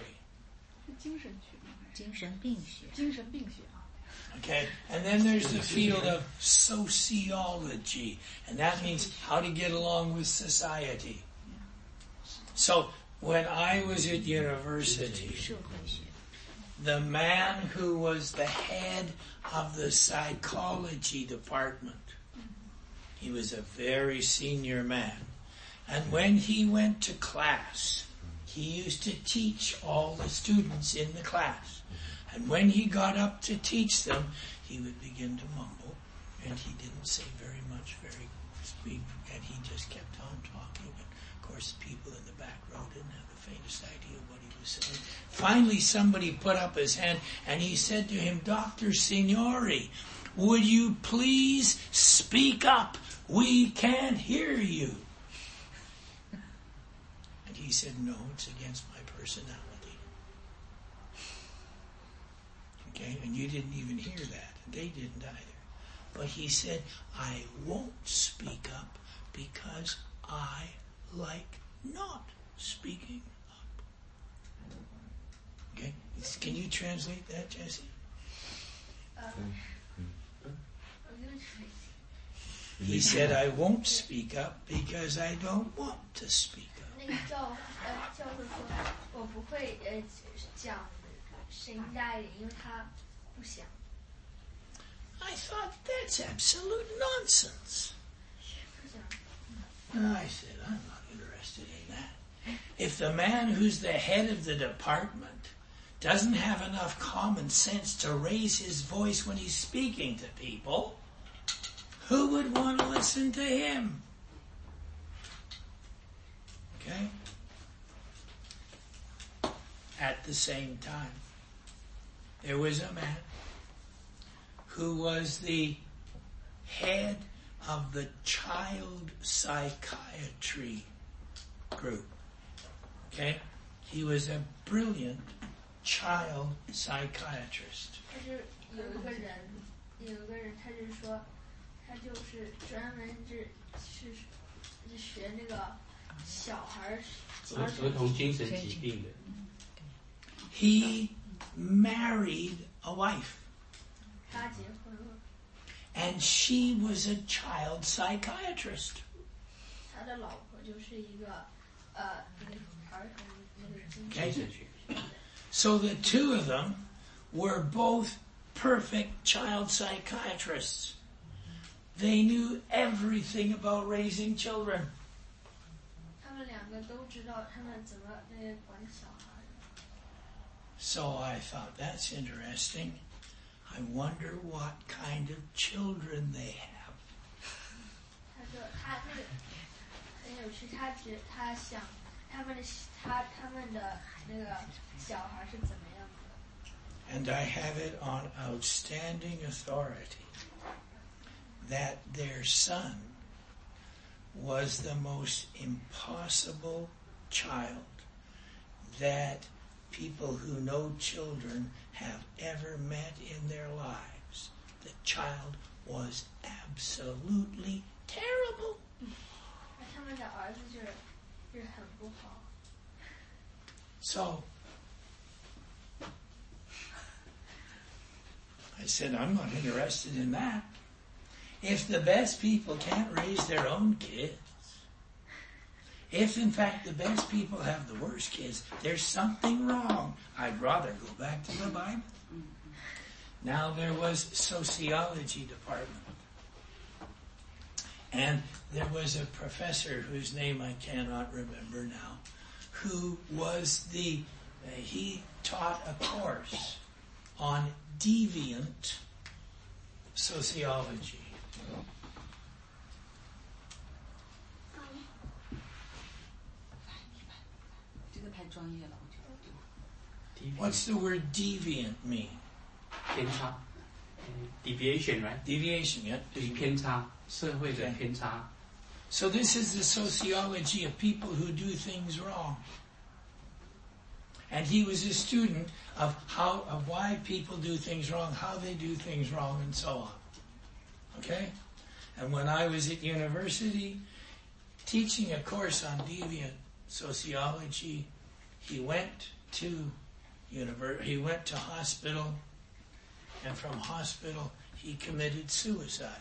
[SPEAKER 1] Okay, and then there's the field of sociology, and that means how to get along with society. So when I was at university, the man who was the head of the psychology department, he was a very senior man. And when he went to class, he used to teach all the students in the class. And when he got up to teach them, he would begin to mumble, and he didn't say very much, very speak, and he just kept on talking. And of course, people in the back row didn't have the faintest idea what he was saying. Finally, somebody put up his hand, and he said to him, Doctor Signori, would you please speak up? We can't hear you. And he said, no, it's against my personality. Okay, and you didn't even hear that. They didn't either. But he said, I won't speak up because I like not speaking up. Okay, can you translate that, Jesse?
[SPEAKER 5] Um,
[SPEAKER 1] He said, I won't speak up because I don't want to speak up.
[SPEAKER 5] 那个教呃教授说，我不会呃讲声音大一点，因为他不想。
[SPEAKER 1] I thought that's absolute nonsense. And I said, I'm not interested in that. If the man who's the head of the department doesn't have enough common sense to raise his voice when he's speaking to people, who would want to listen to him? Okay? At the same time, there was a man who was the head of the child psychiatry group. Okay? he was a brilliant child psychiatrist.
[SPEAKER 5] 但是有一个人，有一个人，他就说，他就是专门是是是学那个小孩儿
[SPEAKER 6] 儿儿童精神疾病的。
[SPEAKER 1] He married a wife,
[SPEAKER 5] 他结婚了，
[SPEAKER 1] and she was a child psychiatrist.
[SPEAKER 5] 他的老婆就是一个呃那个儿童那个精神
[SPEAKER 1] Okay? So the two of them were both perfect child psychiatrists. They knew everything about raising children.
[SPEAKER 5] 他们两个都知道他们怎么那个管小孩的。
[SPEAKER 1] So I thought, that's interesting. I wonder what kind of children they have.
[SPEAKER 5] 他说他那个很有趣，他觉他想他们的他他们的那个小孩是怎么样的。
[SPEAKER 1] And I have it on outstanding authority that their son was the most impossible child that people who know children have ever met in their lives. The child was absolutely terrible.
[SPEAKER 5] 那他们的儿子就是是很不好。
[SPEAKER 1] So I said, I'm not interested in that. If the best people can't raise their own kids, if in fact the best people have the worst kids, there's something wrong. I'd rather go back to the Bible. Now there was sociology department. And there was a professor whose name I cannot remember now, who was the, uh, he taught a course on deviant sociology. What's the word deviant mean?
[SPEAKER 6] 偏差 deviation, right?
[SPEAKER 1] Deviation, yeah.
[SPEAKER 6] 就是偏差，社会的偏差。
[SPEAKER 1] So this is the sociology of people who do things wrong. And he was a student of how, of why people do things wrong, how they do things wrong, and so on. Okay? And when I was at university teaching a course on deviant sociology, he went to univer- he went to hospital, and from hospital he committed suicide.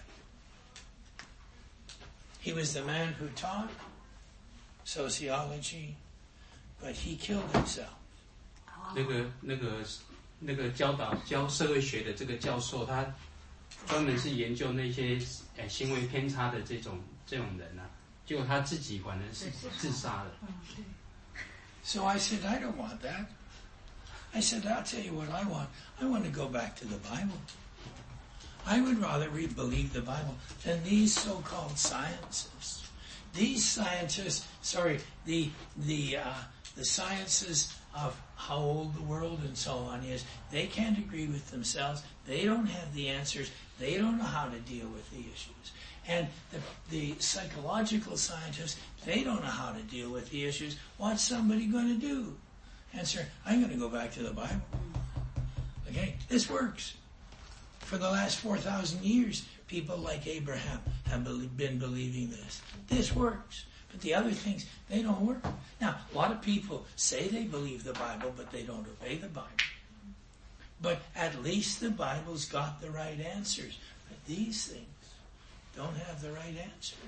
[SPEAKER 1] He was the man who taught sociology, but he killed himself.
[SPEAKER 6] 那个那个那个教导教社会学的这个教授，他专门是研究那些呃行为偏差的这种这种人啊，结果他自己反而是自杀了。
[SPEAKER 1] So I said, I don't want that. I said, I'll tell you what I want. I want to go back to the Bible. I would rather re- believe the Bible than these so-called sciences. These scientists, sorry, the the uh, the sciences of how old the world and so on is, they can't agree with themselves. They don't have the answers. They don't know how to deal with the issues. And the, the psychological scientists, they don't know how to deal with the issues. What's somebody going to do? Answer, I'm going to go back to the Bible. Okay? This works. For the last four thousand years, people like Abraham have been believing this. This works. But the other things, they don't work. Now, a lot of people say they believe the Bible, but they don't obey the Bible. But at least the Bible's got the right answers. But these things don't have the right answer.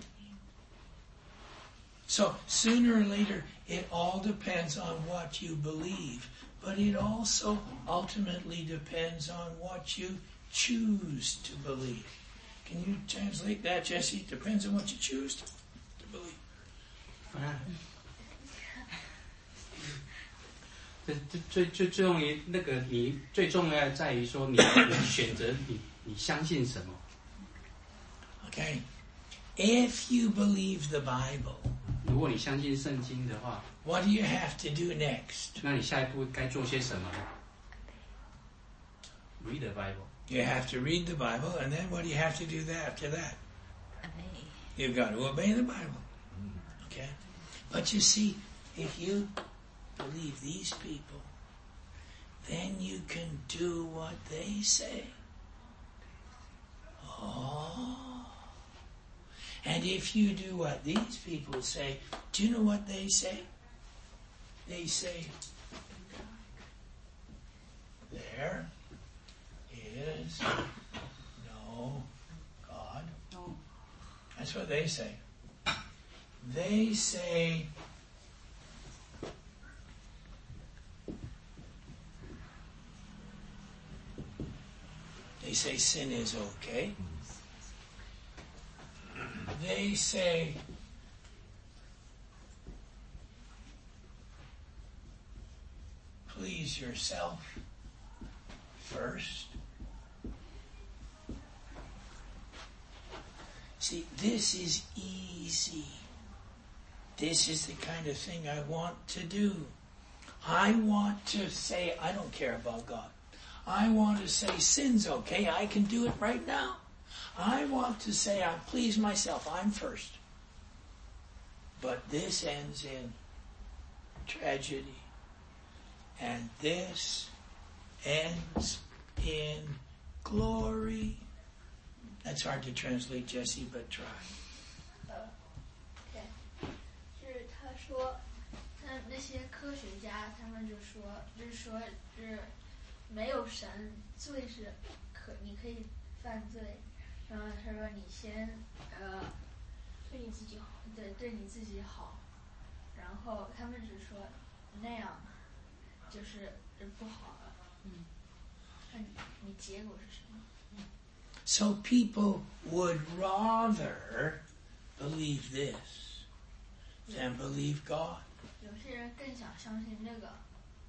[SPEAKER 1] So sooner or later, it all depends on what you believe. But it also ultimately depends on what you choose to believe. Can you translate that, Jesse? Depends on what you choose to, to believe.
[SPEAKER 6] 这这最最最重要那个你最重要在于说你你选择你你相信什么。
[SPEAKER 1] Okay, if you believe the Bible,
[SPEAKER 6] 如果你相信圣经的话，
[SPEAKER 1] what do you have to do next?
[SPEAKER 6] 那你下一步该做些什么呢 ？Read the Bible.
[SPEAKER 1] You have to read the Bible, and then what do you have to do that after that? You've got to obey the Bible. Okay? But you see, if you believe these people, then you can do what they say. Oh. And if you do what these people say, do you know what they say? They say, there is no God. That's what they say. They say, they say sin is okay. They say, please yourself first. See, this is easy. This is the kind of thing I want to do. I want to say, I don't care about God. I want to say sin's okay. I can do it right now. I want to say I please myself. I'm first. But this ends in tragedy. And this ends in glory. That's hard to translate, Jesse, but try.
[SPEAKER 5] 呃，对，就是他说，他那些科学家他们就说，就是说，就是没有神，罪是可你可以犯罪，然后他说你先呃对你自己好，对对你自己好，然后他们只说那样就是不好了，嗯，看你结果是什么。
[SPEAKER 1] So people would rather believe this than believe God.
[SPEAKER 5] 有些人更想相信那个。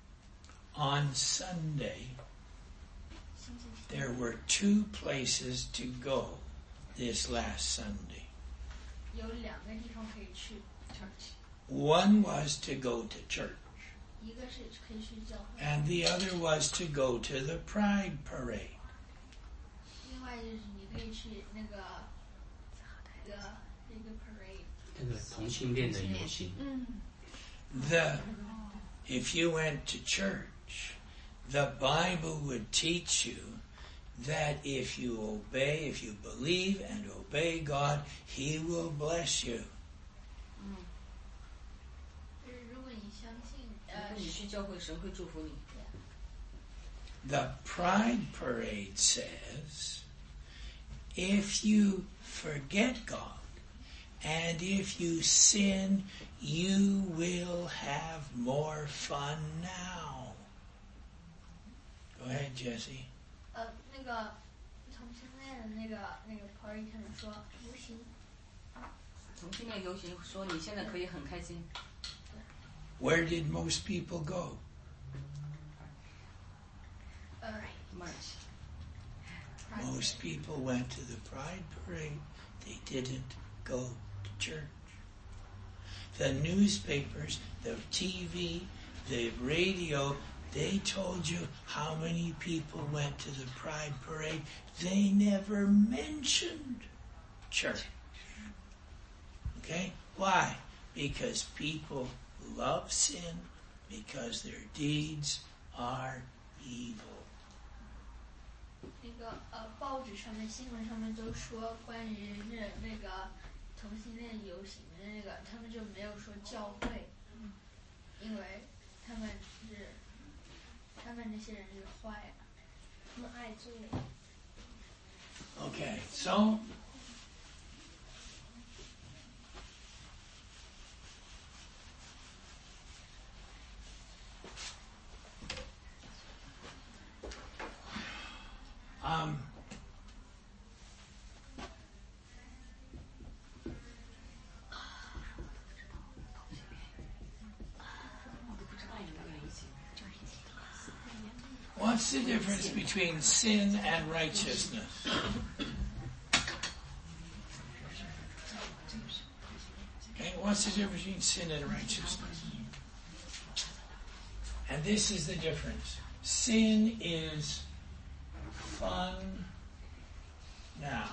[SPEAKER 1] On Sunday, there were two places to go this last Sunday.
[SPEAKER 5] 有两个地方可以去 church.
[SPEAKER 1] One was to go to church.
[SPEAKER 5] 一个是可以去教会。
[SPEAKER 1] And the other was to go to the Pride Parade.
[SPEAKER 5] 另外就是你可以去那个那个那个 parade。
[SPEAKER 6] 那个同性恋的游行。
[SPEAKER 5] 嗯。
[SPEAKER 1] The if you went to church, the Bible would teach you that if you obey, if you believe and obey God, He will bless you.
[SPEAKER 2] 嗯。
[SPEAKER 5] 就是如果你相信，呃，
[SPEAKER 2] 你去教会，神会祝福你。
[SPEAKER 1] The Pride Parade says, if you forget God and if you sin, you will have more fun now. Go ahead, Jesse.
[SPEAKER 5] 呃，那个同性恋的那个那个 party 他们说游行。
[SPEAKER 2] 同性恋游行说你现在可以很开心。
[SPEAKER 1] Where did most people go?
[SPEAKER 5] Uh,
[SPEAKER 2] March.
[SPEAKER 1] Most people went to the Pride Parade. They didn't go to church. The newspapers, the T V, the radio, they told you how many people went to the Pride Parade. They never mentioned church. Okay? Why? Because people love sin because their deeds are evil.
[SPEAKER 5] 那个呃，报纸上面、新闻上面都说关于那那个同性恋游行的那个，他们就没有说教会，因为他们是他们那些人是坏的，他们爱罪。
[SPEAKER 1] Okay, so um What's the difference between sin and righteousness? Okay, what's the difference between sin and righteousness? And this is the difference. Sin is fun now.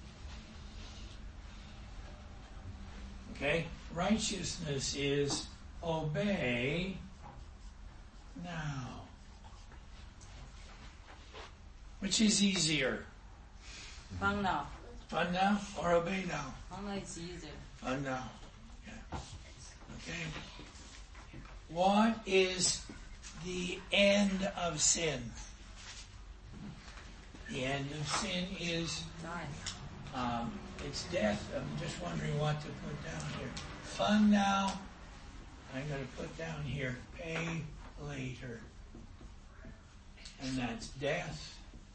[SPEAKER 1] Okay? Righteousness is obey now. Which is easier?
[SPEAKER 2] Fun now.
[SPEAKER 1] Fun now or obey now?
[SPEAKER 2] Fun now is easier.
[SPEAKER 1] Fun now. Yeah. Okay. What is the end of sin? The end of sin is um, it's death. I'm just wondering what to put down here. Fun now. I'm going to put down here pay later. And that's death.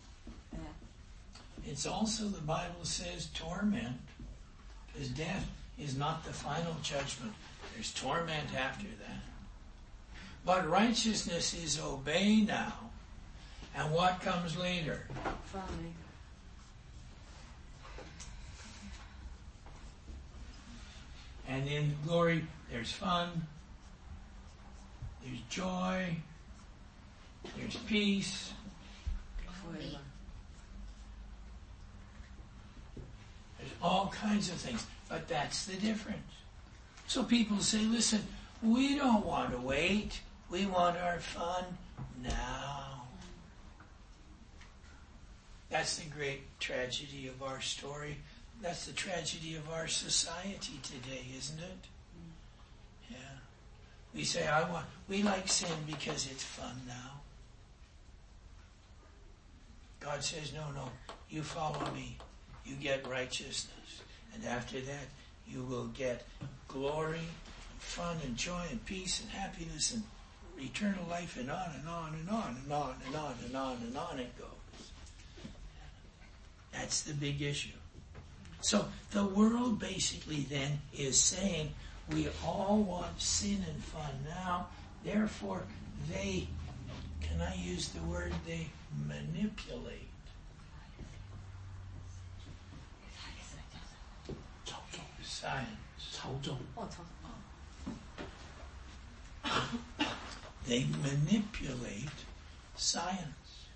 [SPEAKER 1] It's also, the Bible says, torment. Because death is not the final judgment. There's torment after that. But righteousness is obey now. And what comes later?
[SPEAKER 2] Fun.
[SPEAKER 1] And in glory, there's fun, there's joy, there's peace. There's all kinds of things. But that's the difference. So people say, listen, we don't want to wait. We want our fun now. That's the great tragedy of our story. That's the tragedy of our society today, isn't it? Yeah. We say, I want, we like sin because it's fun now. God says, no, no, you follow me. You get righteousness. And after that, you will get glory, and fun, and joy, and peace, and happiness, and eternal life, and on and on and on and on and on and on and on it goes. That's the big issue. So the world basically then is saying we all want sin and fun now. Therefore, they, can I use the word, they manipulate. Science. They manipulate science.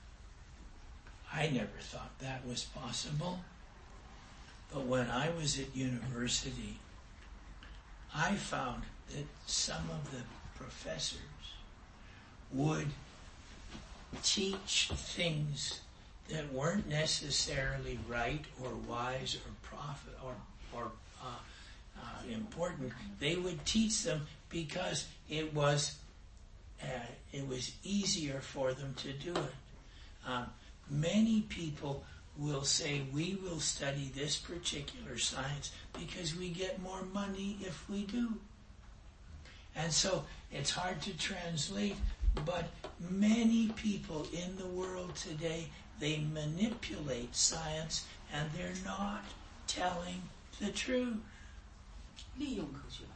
[SPEAKER 1] I never thought that was possible. But when I was at university, I found that some of the professors would teach things that weren't necessarily right or wise or profit or or uh, uh, important. They would teach them because it was uh, it was easier for them to do it. Um, many people will say, we will study this particular science because we get more money if we do. And so it's hard to translate, but many people in the world today, they manipulate science and they're not telling the truth.
[SPEAKER 2] 利用科学。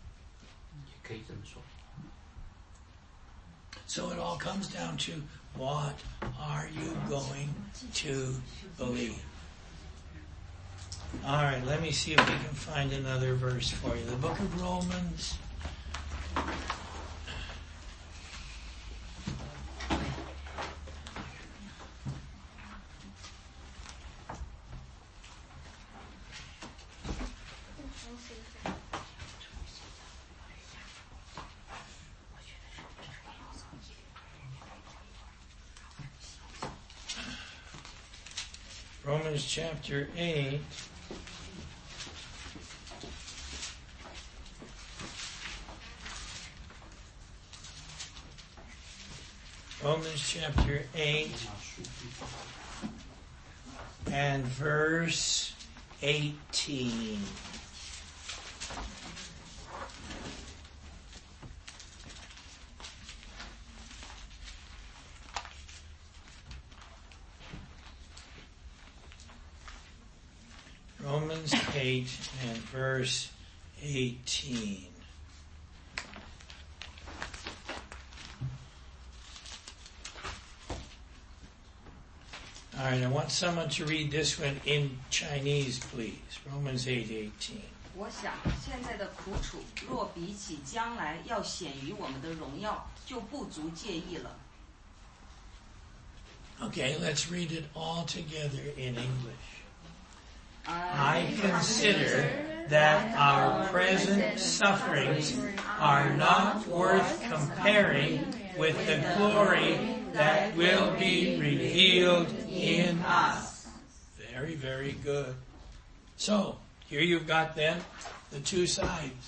[SPEAKER 1] So it all comes down to, what are you going to believe? All right, let me see if we can find another verse for you. The book of Romans. Romans chapter eight. Romans chapter eight and verse eighteen. Romans eight and verse eighteen. All right, I want someone to read this one in Chinese, please. Romans eight eighteen.
[SPEAKER 2] 我想现在的苦楚，若比起将来要显于我们的荣耀，就不足介意了。
[SPEAKER 1] Okay, let's read it all together in English.
[SPEAKER 2] I
[SPEAKER 1] I consider that our present sufferings are not worth comparing with the glory that will be revealed in us. Very, very good. So, here you've got then the two sides.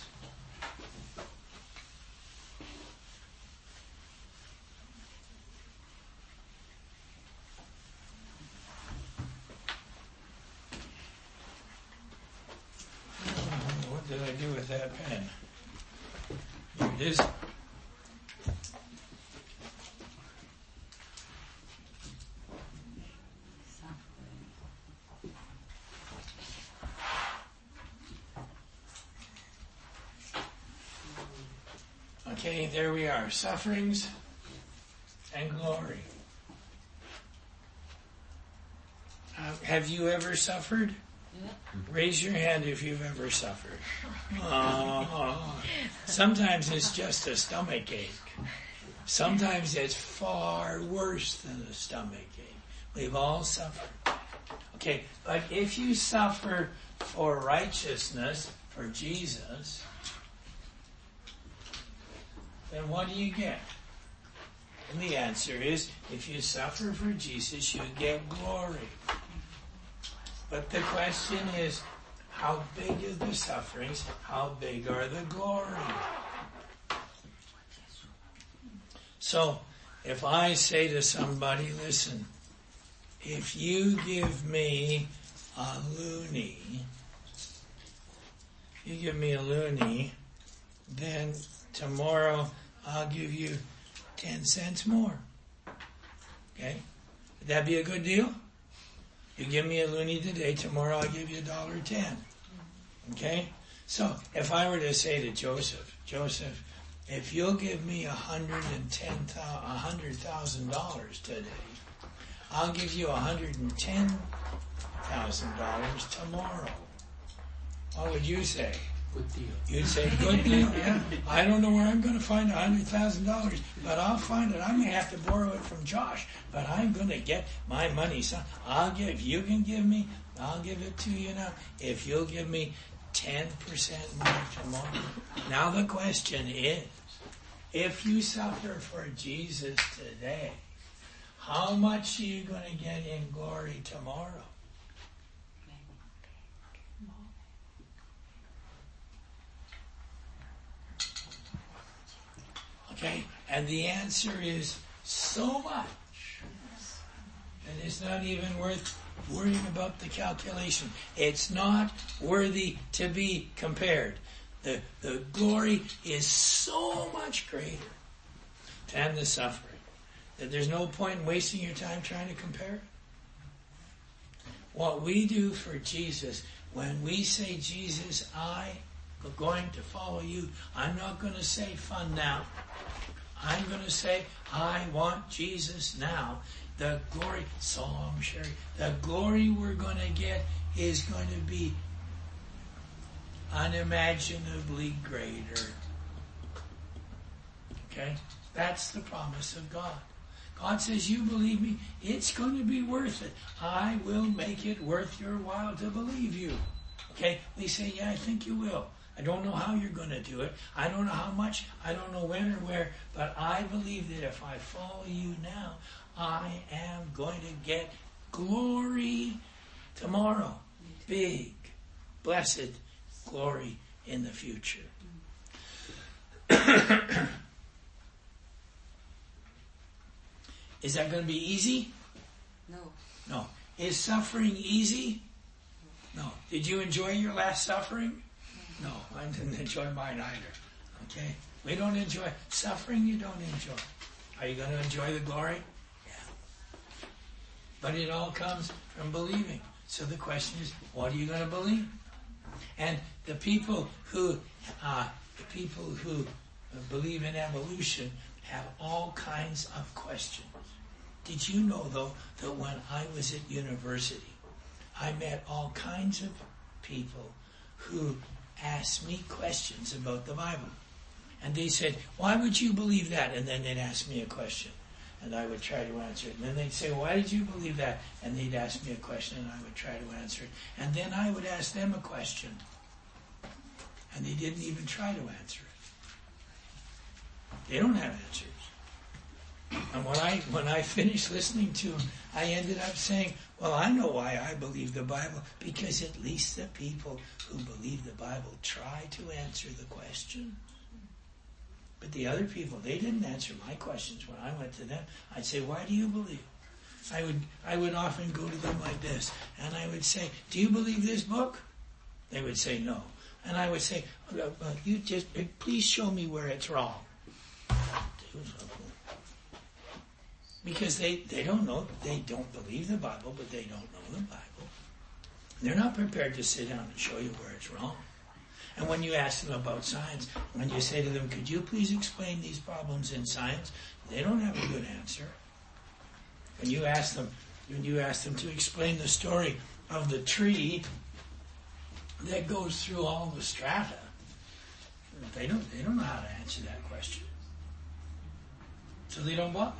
[SPEAKER 1] What did I do with that pen? Here it is. Okay, there we are. Sufferings and glory. Uh, have you ever suffered? Raise your hand if you've ever suffered. Oh, sometimes it's just a stomach ache. Sometimes it's far worse than a stomach ache. We've all suffered. Okay, but if you suffer for righteousness, for Jesus, then what do you get? And the answer is, if you suffer for Jesus, you get glory. But the question is, how big are the sufferings? How big are the glory? So, if I say to somebody, listen, if you give me a loonie, you give me a loonie, then tomorrow I'll give you ten cents more. Okay? Would that be a good deal? You give me a loonie today, tomorrow I'll give you a dollar ten. Okay? So, if I were to say to Joseph, Joseph, if you'll give me a hundred and ten thousand, a hundred thousand dollars today, I'll give you a hundred and ten thousand dollars tomorrow. What would you say?
[SPEAKER 6] Good deal.
[SPEAKER 1] You'd say, good deal, yeah. I don't know where I'm going to find a hundred thousand dollars, but I'll find it. I may have to borrow it from Josh, but I'm going to get my money. So I'll give, if you can give me, I'll give it to you now. If you'll give me ten percent more tomorrow. Now the question is, if you suffer for Jesus today, how much are you going to get in glory tomorrow? Okay, and the answer is so much that it's not even worth worrying about the calculation. It's not worthy to be compared. The, the glory is so much greater than the suffering that there's no point in wasting your time trying to compare it. What we do for Jesus, when we say, Jesus, I am going to follow you, I'm not going to say fun now. I'm going to say, I want Jesus now. The glory, Psalm Sherry, the glory we're going to get is going to be unimaginably greater. Okay? That's the promise of God. God says, you believe me, it's going to be worth it. I will make it worth your while to believe you. Okay? We say, yeah, I think you will. I don't know how you're going to do it. I don't know how much. I don't know when or where. But I believe that if I follow you now, I am going to get glory tomorrow. Big, blessed glory in the future. Is that going to be easy?
[SPEAKER 2] No.
[SPEAKER 1] No. Is suffering easy? No. Did you enjoy your last suffering? No, I didn't enjoy mine either. Okay? We don't enjoy suffering, you don't enjoy. Are you going to enjoy the glory? Yeah. But it all comes from believing. So the question is, what are you going to believe? And the people who, uh, the people who believe in evolution have all kinds of questions. Did you know, though, that when I was at university, I met all kinds of people who asked me questions about the Bible. And they said, why would you believe that? And then they'd ask me a question. And I would try to answer it. And then they'd say, why did you believe that? And they'd ask me a question and I would try to answer it. And then I would ask them a question. didn't even try to answer it. They don't have answers. And when I when I finished listening to them, I ended up saying, well, I know why I believe the Bible, because at least the people who believe the Bible try to answer the question. But the other people, they didn't answer my questions when I went to them. I'd say, why do you believe? I would I would often go to them like this, and I would say, do you believe this book? They would say no. And I would say, well, you just please show me where it's wrong. Because they, they don't know, they don't believe the Bible, but they don't know the Bible. They're not prepared to sit down and show you where it's wrong. And when you ask them about science, when you say to them, could you please explain these problems in science? They don't have a good answer. When you ask them, when you ask them to explain the story of the tree that goes through all the strata, they don't, they don't know how to answer that question. So they don't bother.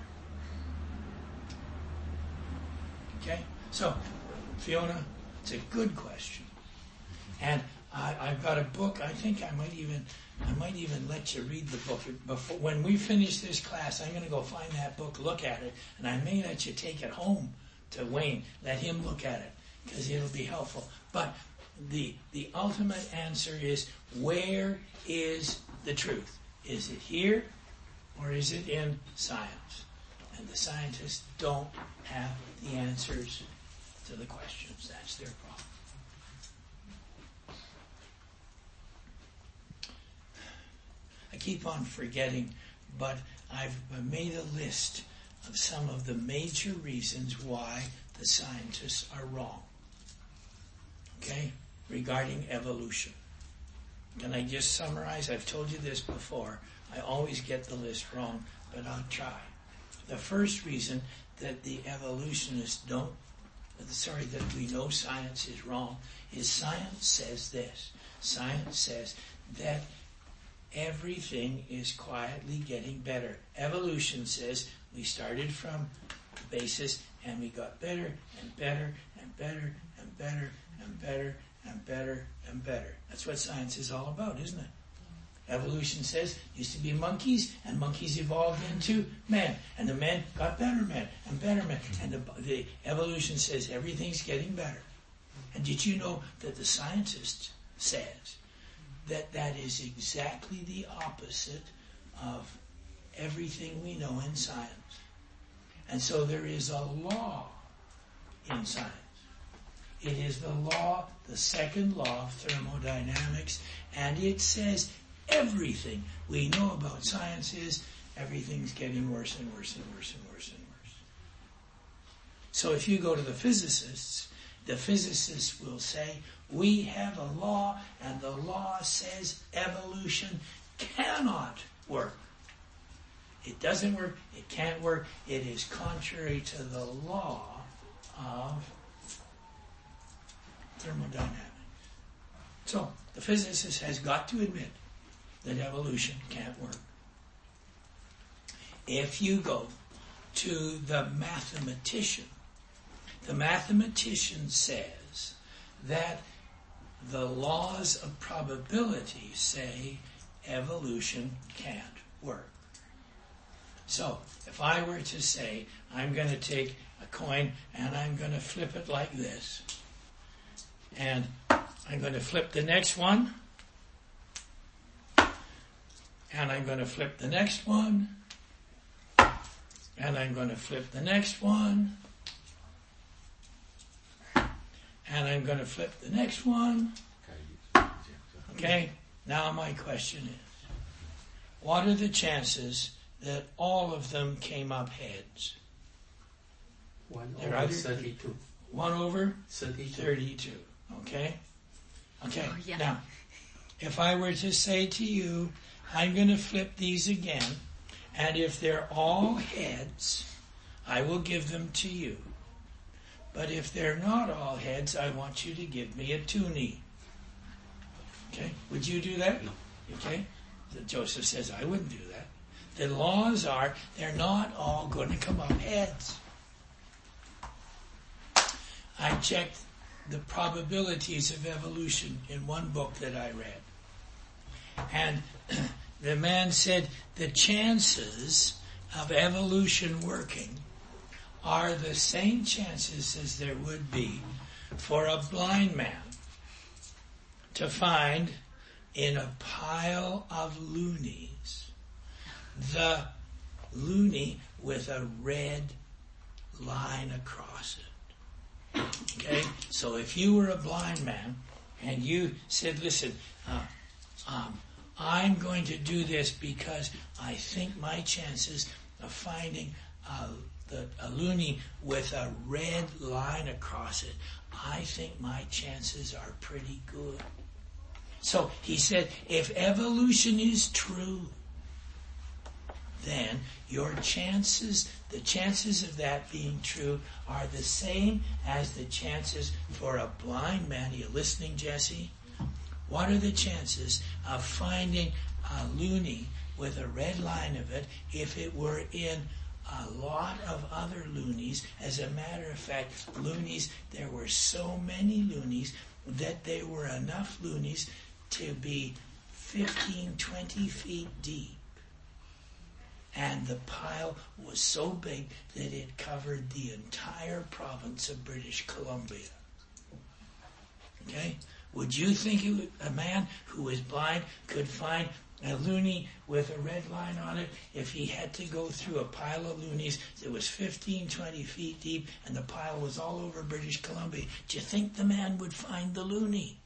[SPEAKER 1] Okay? So, Fiona, it's a good question. And I, I've got a book. I think I might even I might even let you read the book. Before, when we finish this class, I'm going to go find that book, look at it, and I may let you take it home to Wayne. Let him look at it, because it'll be helpful. But the the ultimate answer is, where is the truth? Is it here, or is it in science? And the scientists don't have the answers to the questions. That's their problem. I keep on forgetting, but I've made a list of some of the major reasons why the scientists are wrong. Okay? Regarding evolution. Can I just summarize? I've told you this before. I always get the list wrong, but I'll try. The first reason that the evolutionists don't, sorry, that we know science is wrong, is science says this. Science says that everything is quietly getting better. Evolution says we started from the basis and we got better and better and better and better and better and better and better. That's what science is all about, isn't it? Evolution says used to be monkeys, and monkeys evolved into men, and the men got better men and better men, and the, the evolution says everything's getting better. And did you know that the scientist says that that is exactly the opposite of everything we know in science? And so there is a law in science. It is the law, the second law of thermodynamics, and it says everything we know about science is everything's getting worse and worse and worse and worse and worse. So if you go to the physicists, the physicists will say, we have a law, and the law says evolution cannot work. It doesn't work, it can't work, it is contrary to the law of thermodynamics. So, the physicist has got to admit that evolution can't work. If you go to the mathematician, the mathematician says that the laws of probability say evolution can't work. So, if I were to say, I'm going to take a coin and I'm going to flip it like this, and I'm going to flip the next one, and I'm going to flip the next one, and I'm going to flip the next one, and I'm going to flip the next one. Okay, now my question is, what are the chances that all of them came up heads?
[SPEAKER 6] One
[SPEAKER 1] They're
[SPEAKER 6] over
[SPEAKER 1] either-
[SPEAKER 6] thirty-two.
[SPEAKER 1] One over
[SPEAKER 6] Thirty-two.
[SPEAKER 1] thirty-two. Okay? Okay,
[SPEAKER 8] Oh, yeah.
[SPEAKER 1] now, if I were to say to you, I'm going to flip these again, and if they're all heads, I will give them to you. But if they're not all heads, I want you to give me a toonie. Okay? Would you do that?
[SPEAKER 6] No.
[SPEAKER 1] Okay? So Joseph says, I wouldn't do that. The laws are, they're not all going to come up heads. I checked the probabilities of evolution in one book that I read. And the man said the chances of evolution working are the same chances as there would be for a blind man to find in a pile of loonies the loonie with a red line across it. Okay? So if you were a blind man and you said, listen, uh, um, I'm going to do this because I think my chances of finding uh, the, a loonie with a red line across it, I think my chances are pretty good. So he said, if evolution is true, then your chances, the chances of that being true are the same as the chances for a blind man. Are you listening, Jesse? What are the chances of finding a loonie with a red line of it if it were in a lot of other loonies? As a matter of fact, loonies, there were so many loonies that there were enough loonies to be fifteen, twenty feet deep. And the pile was so big that it covered the entire province of British Columbia. Okay? Would you think it would, a man who was blind could find a loonie with a red line on it if he had to go through a pile of loonies that was fifteen, twenty feet deep and the pile was all over British Columbia? Do you think the man would find the loonie?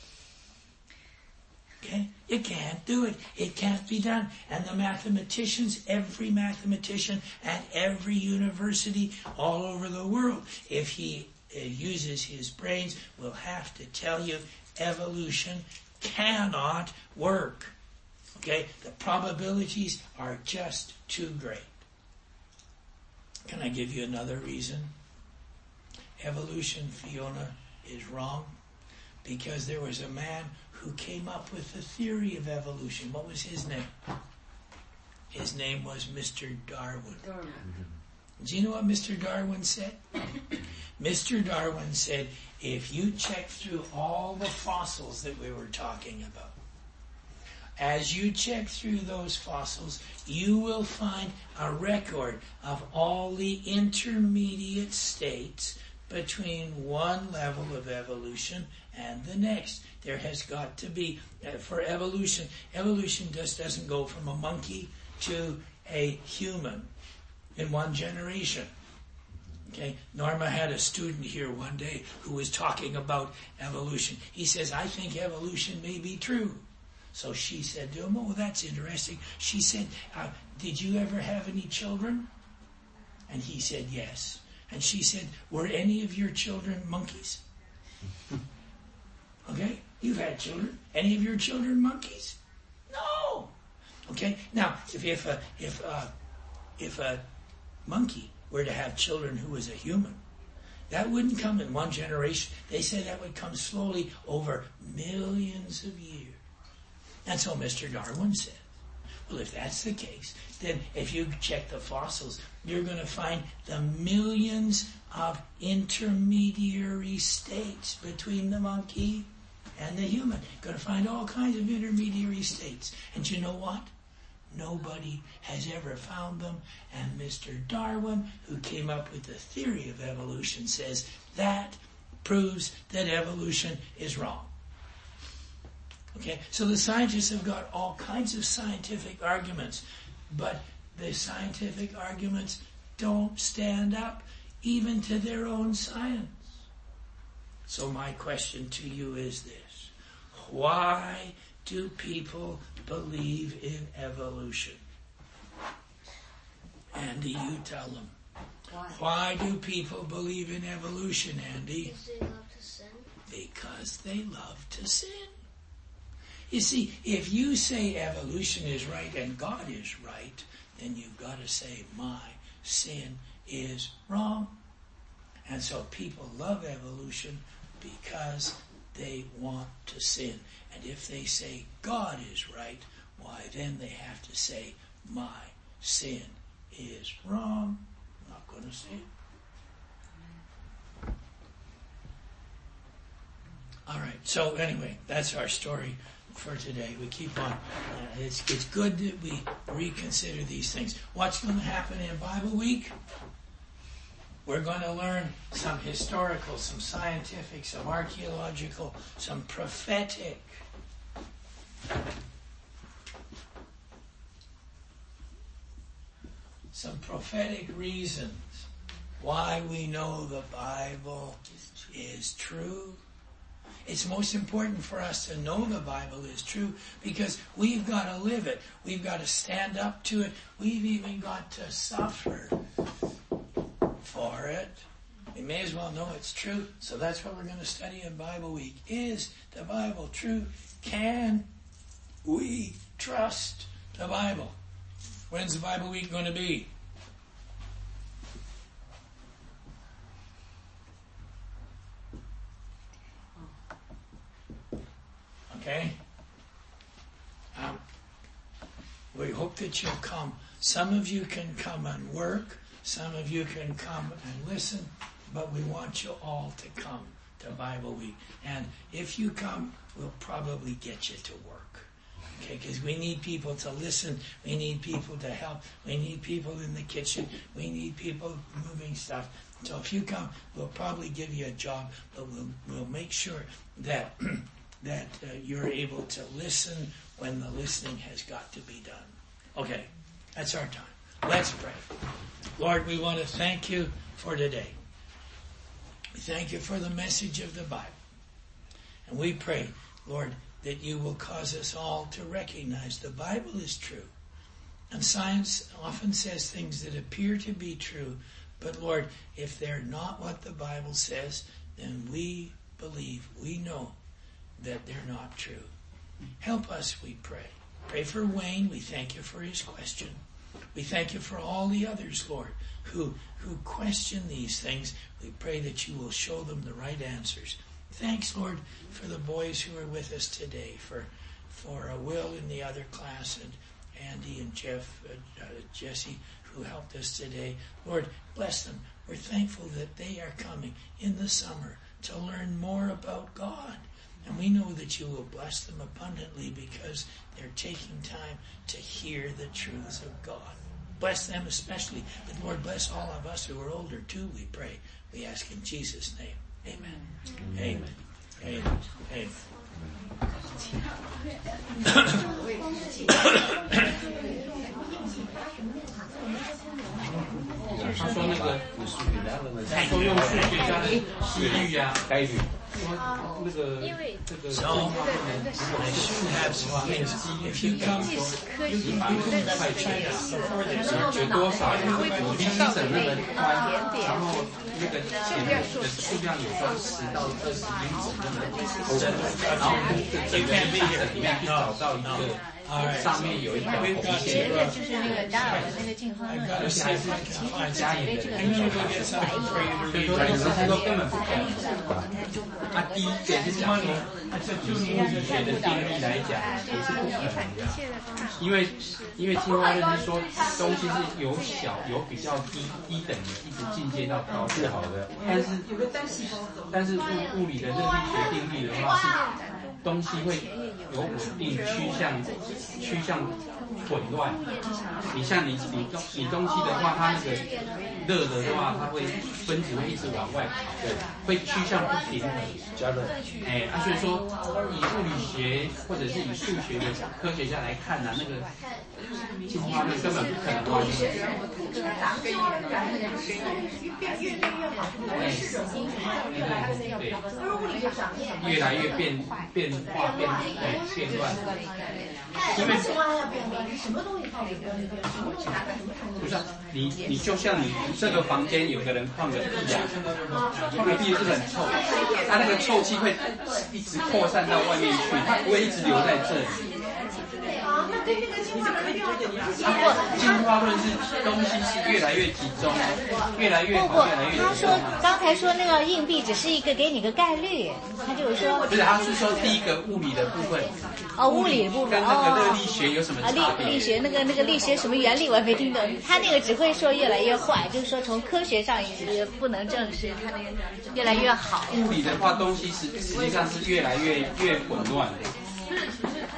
[SPEAKER 1] Okay? You can't do it. It can't be done. And the mathematicians, every mathematician at every university all over the world, if he uh, uses his brains, will have to tell you evolution cannot work. Okay? The probabilities are just too great. Can I give you another reason? Evolution, Fiona, is wrong because there was a man who came up with the theory of evolution. What was his name? His name was Mister Darwin. Darwin. Mm-hmm. Do you know what Mister Darwin said? Mister Darwin said, if you check through all the fossils that we were talking about, as you check through those fossils, you will find a record of all the intermediate states between one level of evolution and the next. There has got to be, uh, for evolution, evolution just doesn't go from a monkey to a human in one generation. Okay, Norma had a student here one day who was talking about evolution. He says, I think evolution may be true. So she said to him, oh, that's interesting. She said, uh, did you ever have any children? And he said, yes. And she said, were any of your children monkeys? Okay, you've had children. Any of your children monkeys? No. Okay, now if if a if a if a monkey were to have children who was a human, that wouldn't come in one generation. They say that would come slowly over millions of years. That's what Mister Darwin said. Well, if that's the case, then if you check the fossils, you're going to find the millions of intermediary states between the monkey and the human. You're going to find all kinds of intermediary states. And you know what? Nobody has ever found them. And Mister Darwin, who came up with the theory of evolution, says that proves that evolution is wrong. Okay, so the scientists have got all kinds of scientific arguments, but the scientific arguments don't stand up even to their own science. So my question to you is this: why do people believe in evolution? Andy, you tell them. Why? Why do people believe in evolution, Andy?
[SPEAKER 5] Because they love to sin.
[SPEAKER 1] Because they love to sin. You see, if you say evolution is right and God is right, then you've got to say my sin is wrong. And so people love evolution because they want to sin. And if they say God is right, why then they have to say my sin is wrong. I'm not going to say it. All right, so anyway, that's our story. for today. We keep on. Uh, it's, it's good that we reconsider these things. What's going to happen in Bible Week? We're going to learn some historical, some scientific, some archaeological, some prophetic. Some prophetic reasons why we know the Bible is true. It's most important for us to know the Bible is true because we've got to live it. We've got to stand up to it. We've even got to suffer for it. We may as well know it's true. So that's what we're going to study in Bible Week. Is the Bible true? Can we trust the Bible? When's the Bible Week going to be? Okay? Um, we hope that you'll come. Some of you can come and work. Some of you can come and listen. But we want you all to come to Bible Week. And if you come, we'll probably get you to work. Okay? Because we need people to listen. We need people to help. We need people in the kitchen. We need people moving stuff. So if you come, we'll probably give you a job. But we'll, we'll make sure that... that uh, you're able to listen when the listening has got to be done. Okay, that's our time. Let's pray. Lord, we want to thank you for today. We thank you for the message of the Bible. And we pray, Lord, that you will cause us all to recognize the Bible is true. And science often says things that appear to be true, but Lord, if they're not what the Bible says, then we believe, we know that they're not true. Help us, we pray. Pray for Wayne. We thank you for his question. We thank you for all the others, Lord, who who question these things. We pray that you will show them the right answers. Thanks, Lord, for the boys who are with us today, for for uh, Will in the other class, and Andy and Jeff, uh, uh, Jesse, who helped us today. Lord, bless them. We're thankful that they are coming in the summer to learn more about God. And we know that you will bless them abundantly because they're taking time to hear the truths of God. Bless them especially. But Lord, bless all of us who are older too, we pray. We ask in Jesus' name. Amen. Amen. Amen. Amen. Amen.
[SPEAKER 6] 他说那个，他说用数学家的几率呀、概率，那个这个。
[SPEAKER 1] So I should have some things. If you come, you can try China before this.
[SPEAKER 6] 有多少？离心省那个宽，然后那个钱的数量有说十到二十英尺那么深，然后整个大省里面去找到一个。上面有一条红线，
[SPEAKER 8] 就是那个达尔文那个进化论，
[SPEAKER 6] 而且还是加引的，所以说这些都根本不可能。他第一点是讲说，这就物理学的定律来讲也是不可能的，因为因为进化论是说东西是由小由比较低低等的一直进阶到高是好的，但是但是物物理的热力学定律的话是。东西会有稳定趋向趋向混乱。你像你你东你东西的话，它那个热的话，它会分子会一直往外跑，对，会趋向不平衡加热。哎，啊，所以说以物理学或者是以数学的科学家来看呢、啊，那个进化论根本不可能发生。对，越来越变变化变对变乱。因为不是、啊、你你就像你这个房间有个人放个屁呀、啊，放个屁是很臭，它那个臭气会一直扩散到外面去，它不会一直留在这里。进化论是东西是越来越集中，越来越好，越来越集中。
[SPEAKER 10] 他说刚才说那个硬币只是一个给你个概率，他就是说
[SPEAKER 6] 不是，他是说第一个物理的部分。
[SPEAKER 10] 哦，物理的部分
[SPEAKER 6] 跟那个热力学有什么差别？
[SPEAKER 10] 啊，力力学那个那个力学什么原理我也没听懂，他那个只会说越来越坏，就是说从科学上也不能证实他那个越来越好。
[SPEAKER 6] 物理的话，东西实实际上是越来越越混乱的。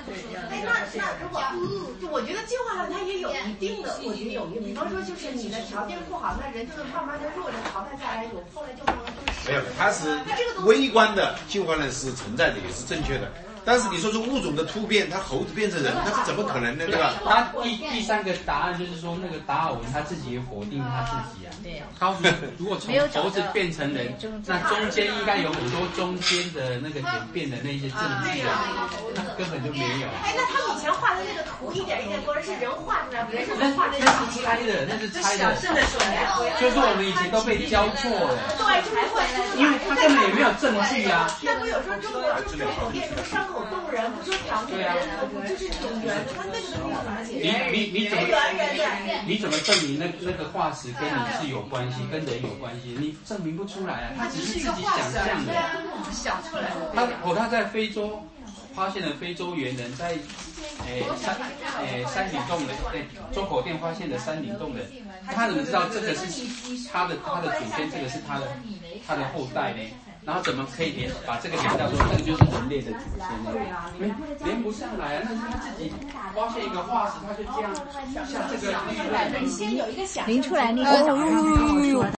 [SPEAKER 7] 就我觉得进化论它也有一定的，我觉得有一个，比方说就是你的条件不好，那人就能慢慢的弱着淘汰下来，有后来就能就是
[SPEAKER 9] 没有，它是微观的进化论是存在的，也是正确的。但是你说是物种的突变，它猴子变成人，它是怎么可能的，对吧？
[SPEAKER 6] 他第第三个答案就是说，那个达尔文他自己也否定他自己啊。他说，如果从猴子变成人，那中间应该有很多中间的那个演变的那些证据啊，那根本就没有。
[SPEAKER 7] 哎，那他们以前画的那个图一点一点多，是人画出来，不是
[SPEAKER 6] 那
[SPEAKER 7] 画的？
[SPEAKER 6] 那是猜的，那是猜的。就是我们以前都被教错了。
[SPEAKER 7] 对，就是会，
[SPEAKER 6] 因为他根本也没有证据啊。
[SPEAKER 7] 那不有时候中国中口店什么伤口动人，不说条命人，就是挺圆的，他那个东西怎么解？
[SPEAKER 6] 你你你怎么你怎么证明那那个化石跟你是有关系，跟人有关系？你证明不出来啊，他只是自己想象的。
[SPEAKER 7] 想出来的。
[SPEAKER 6] 他哦，他在非洲发现了非洲猿人在诶山诶山顶洞的诶周口店发现的山顶洞的，他怎么知道这个是他的他的祖先，这个是他的他的后代呢？然后怎么可以连把这个连到说这个就是人类的祖先呢？连连不上来啊！那是他自己发现一个化石，他就这样像这个
[SPEAKER 10] 您出来那个。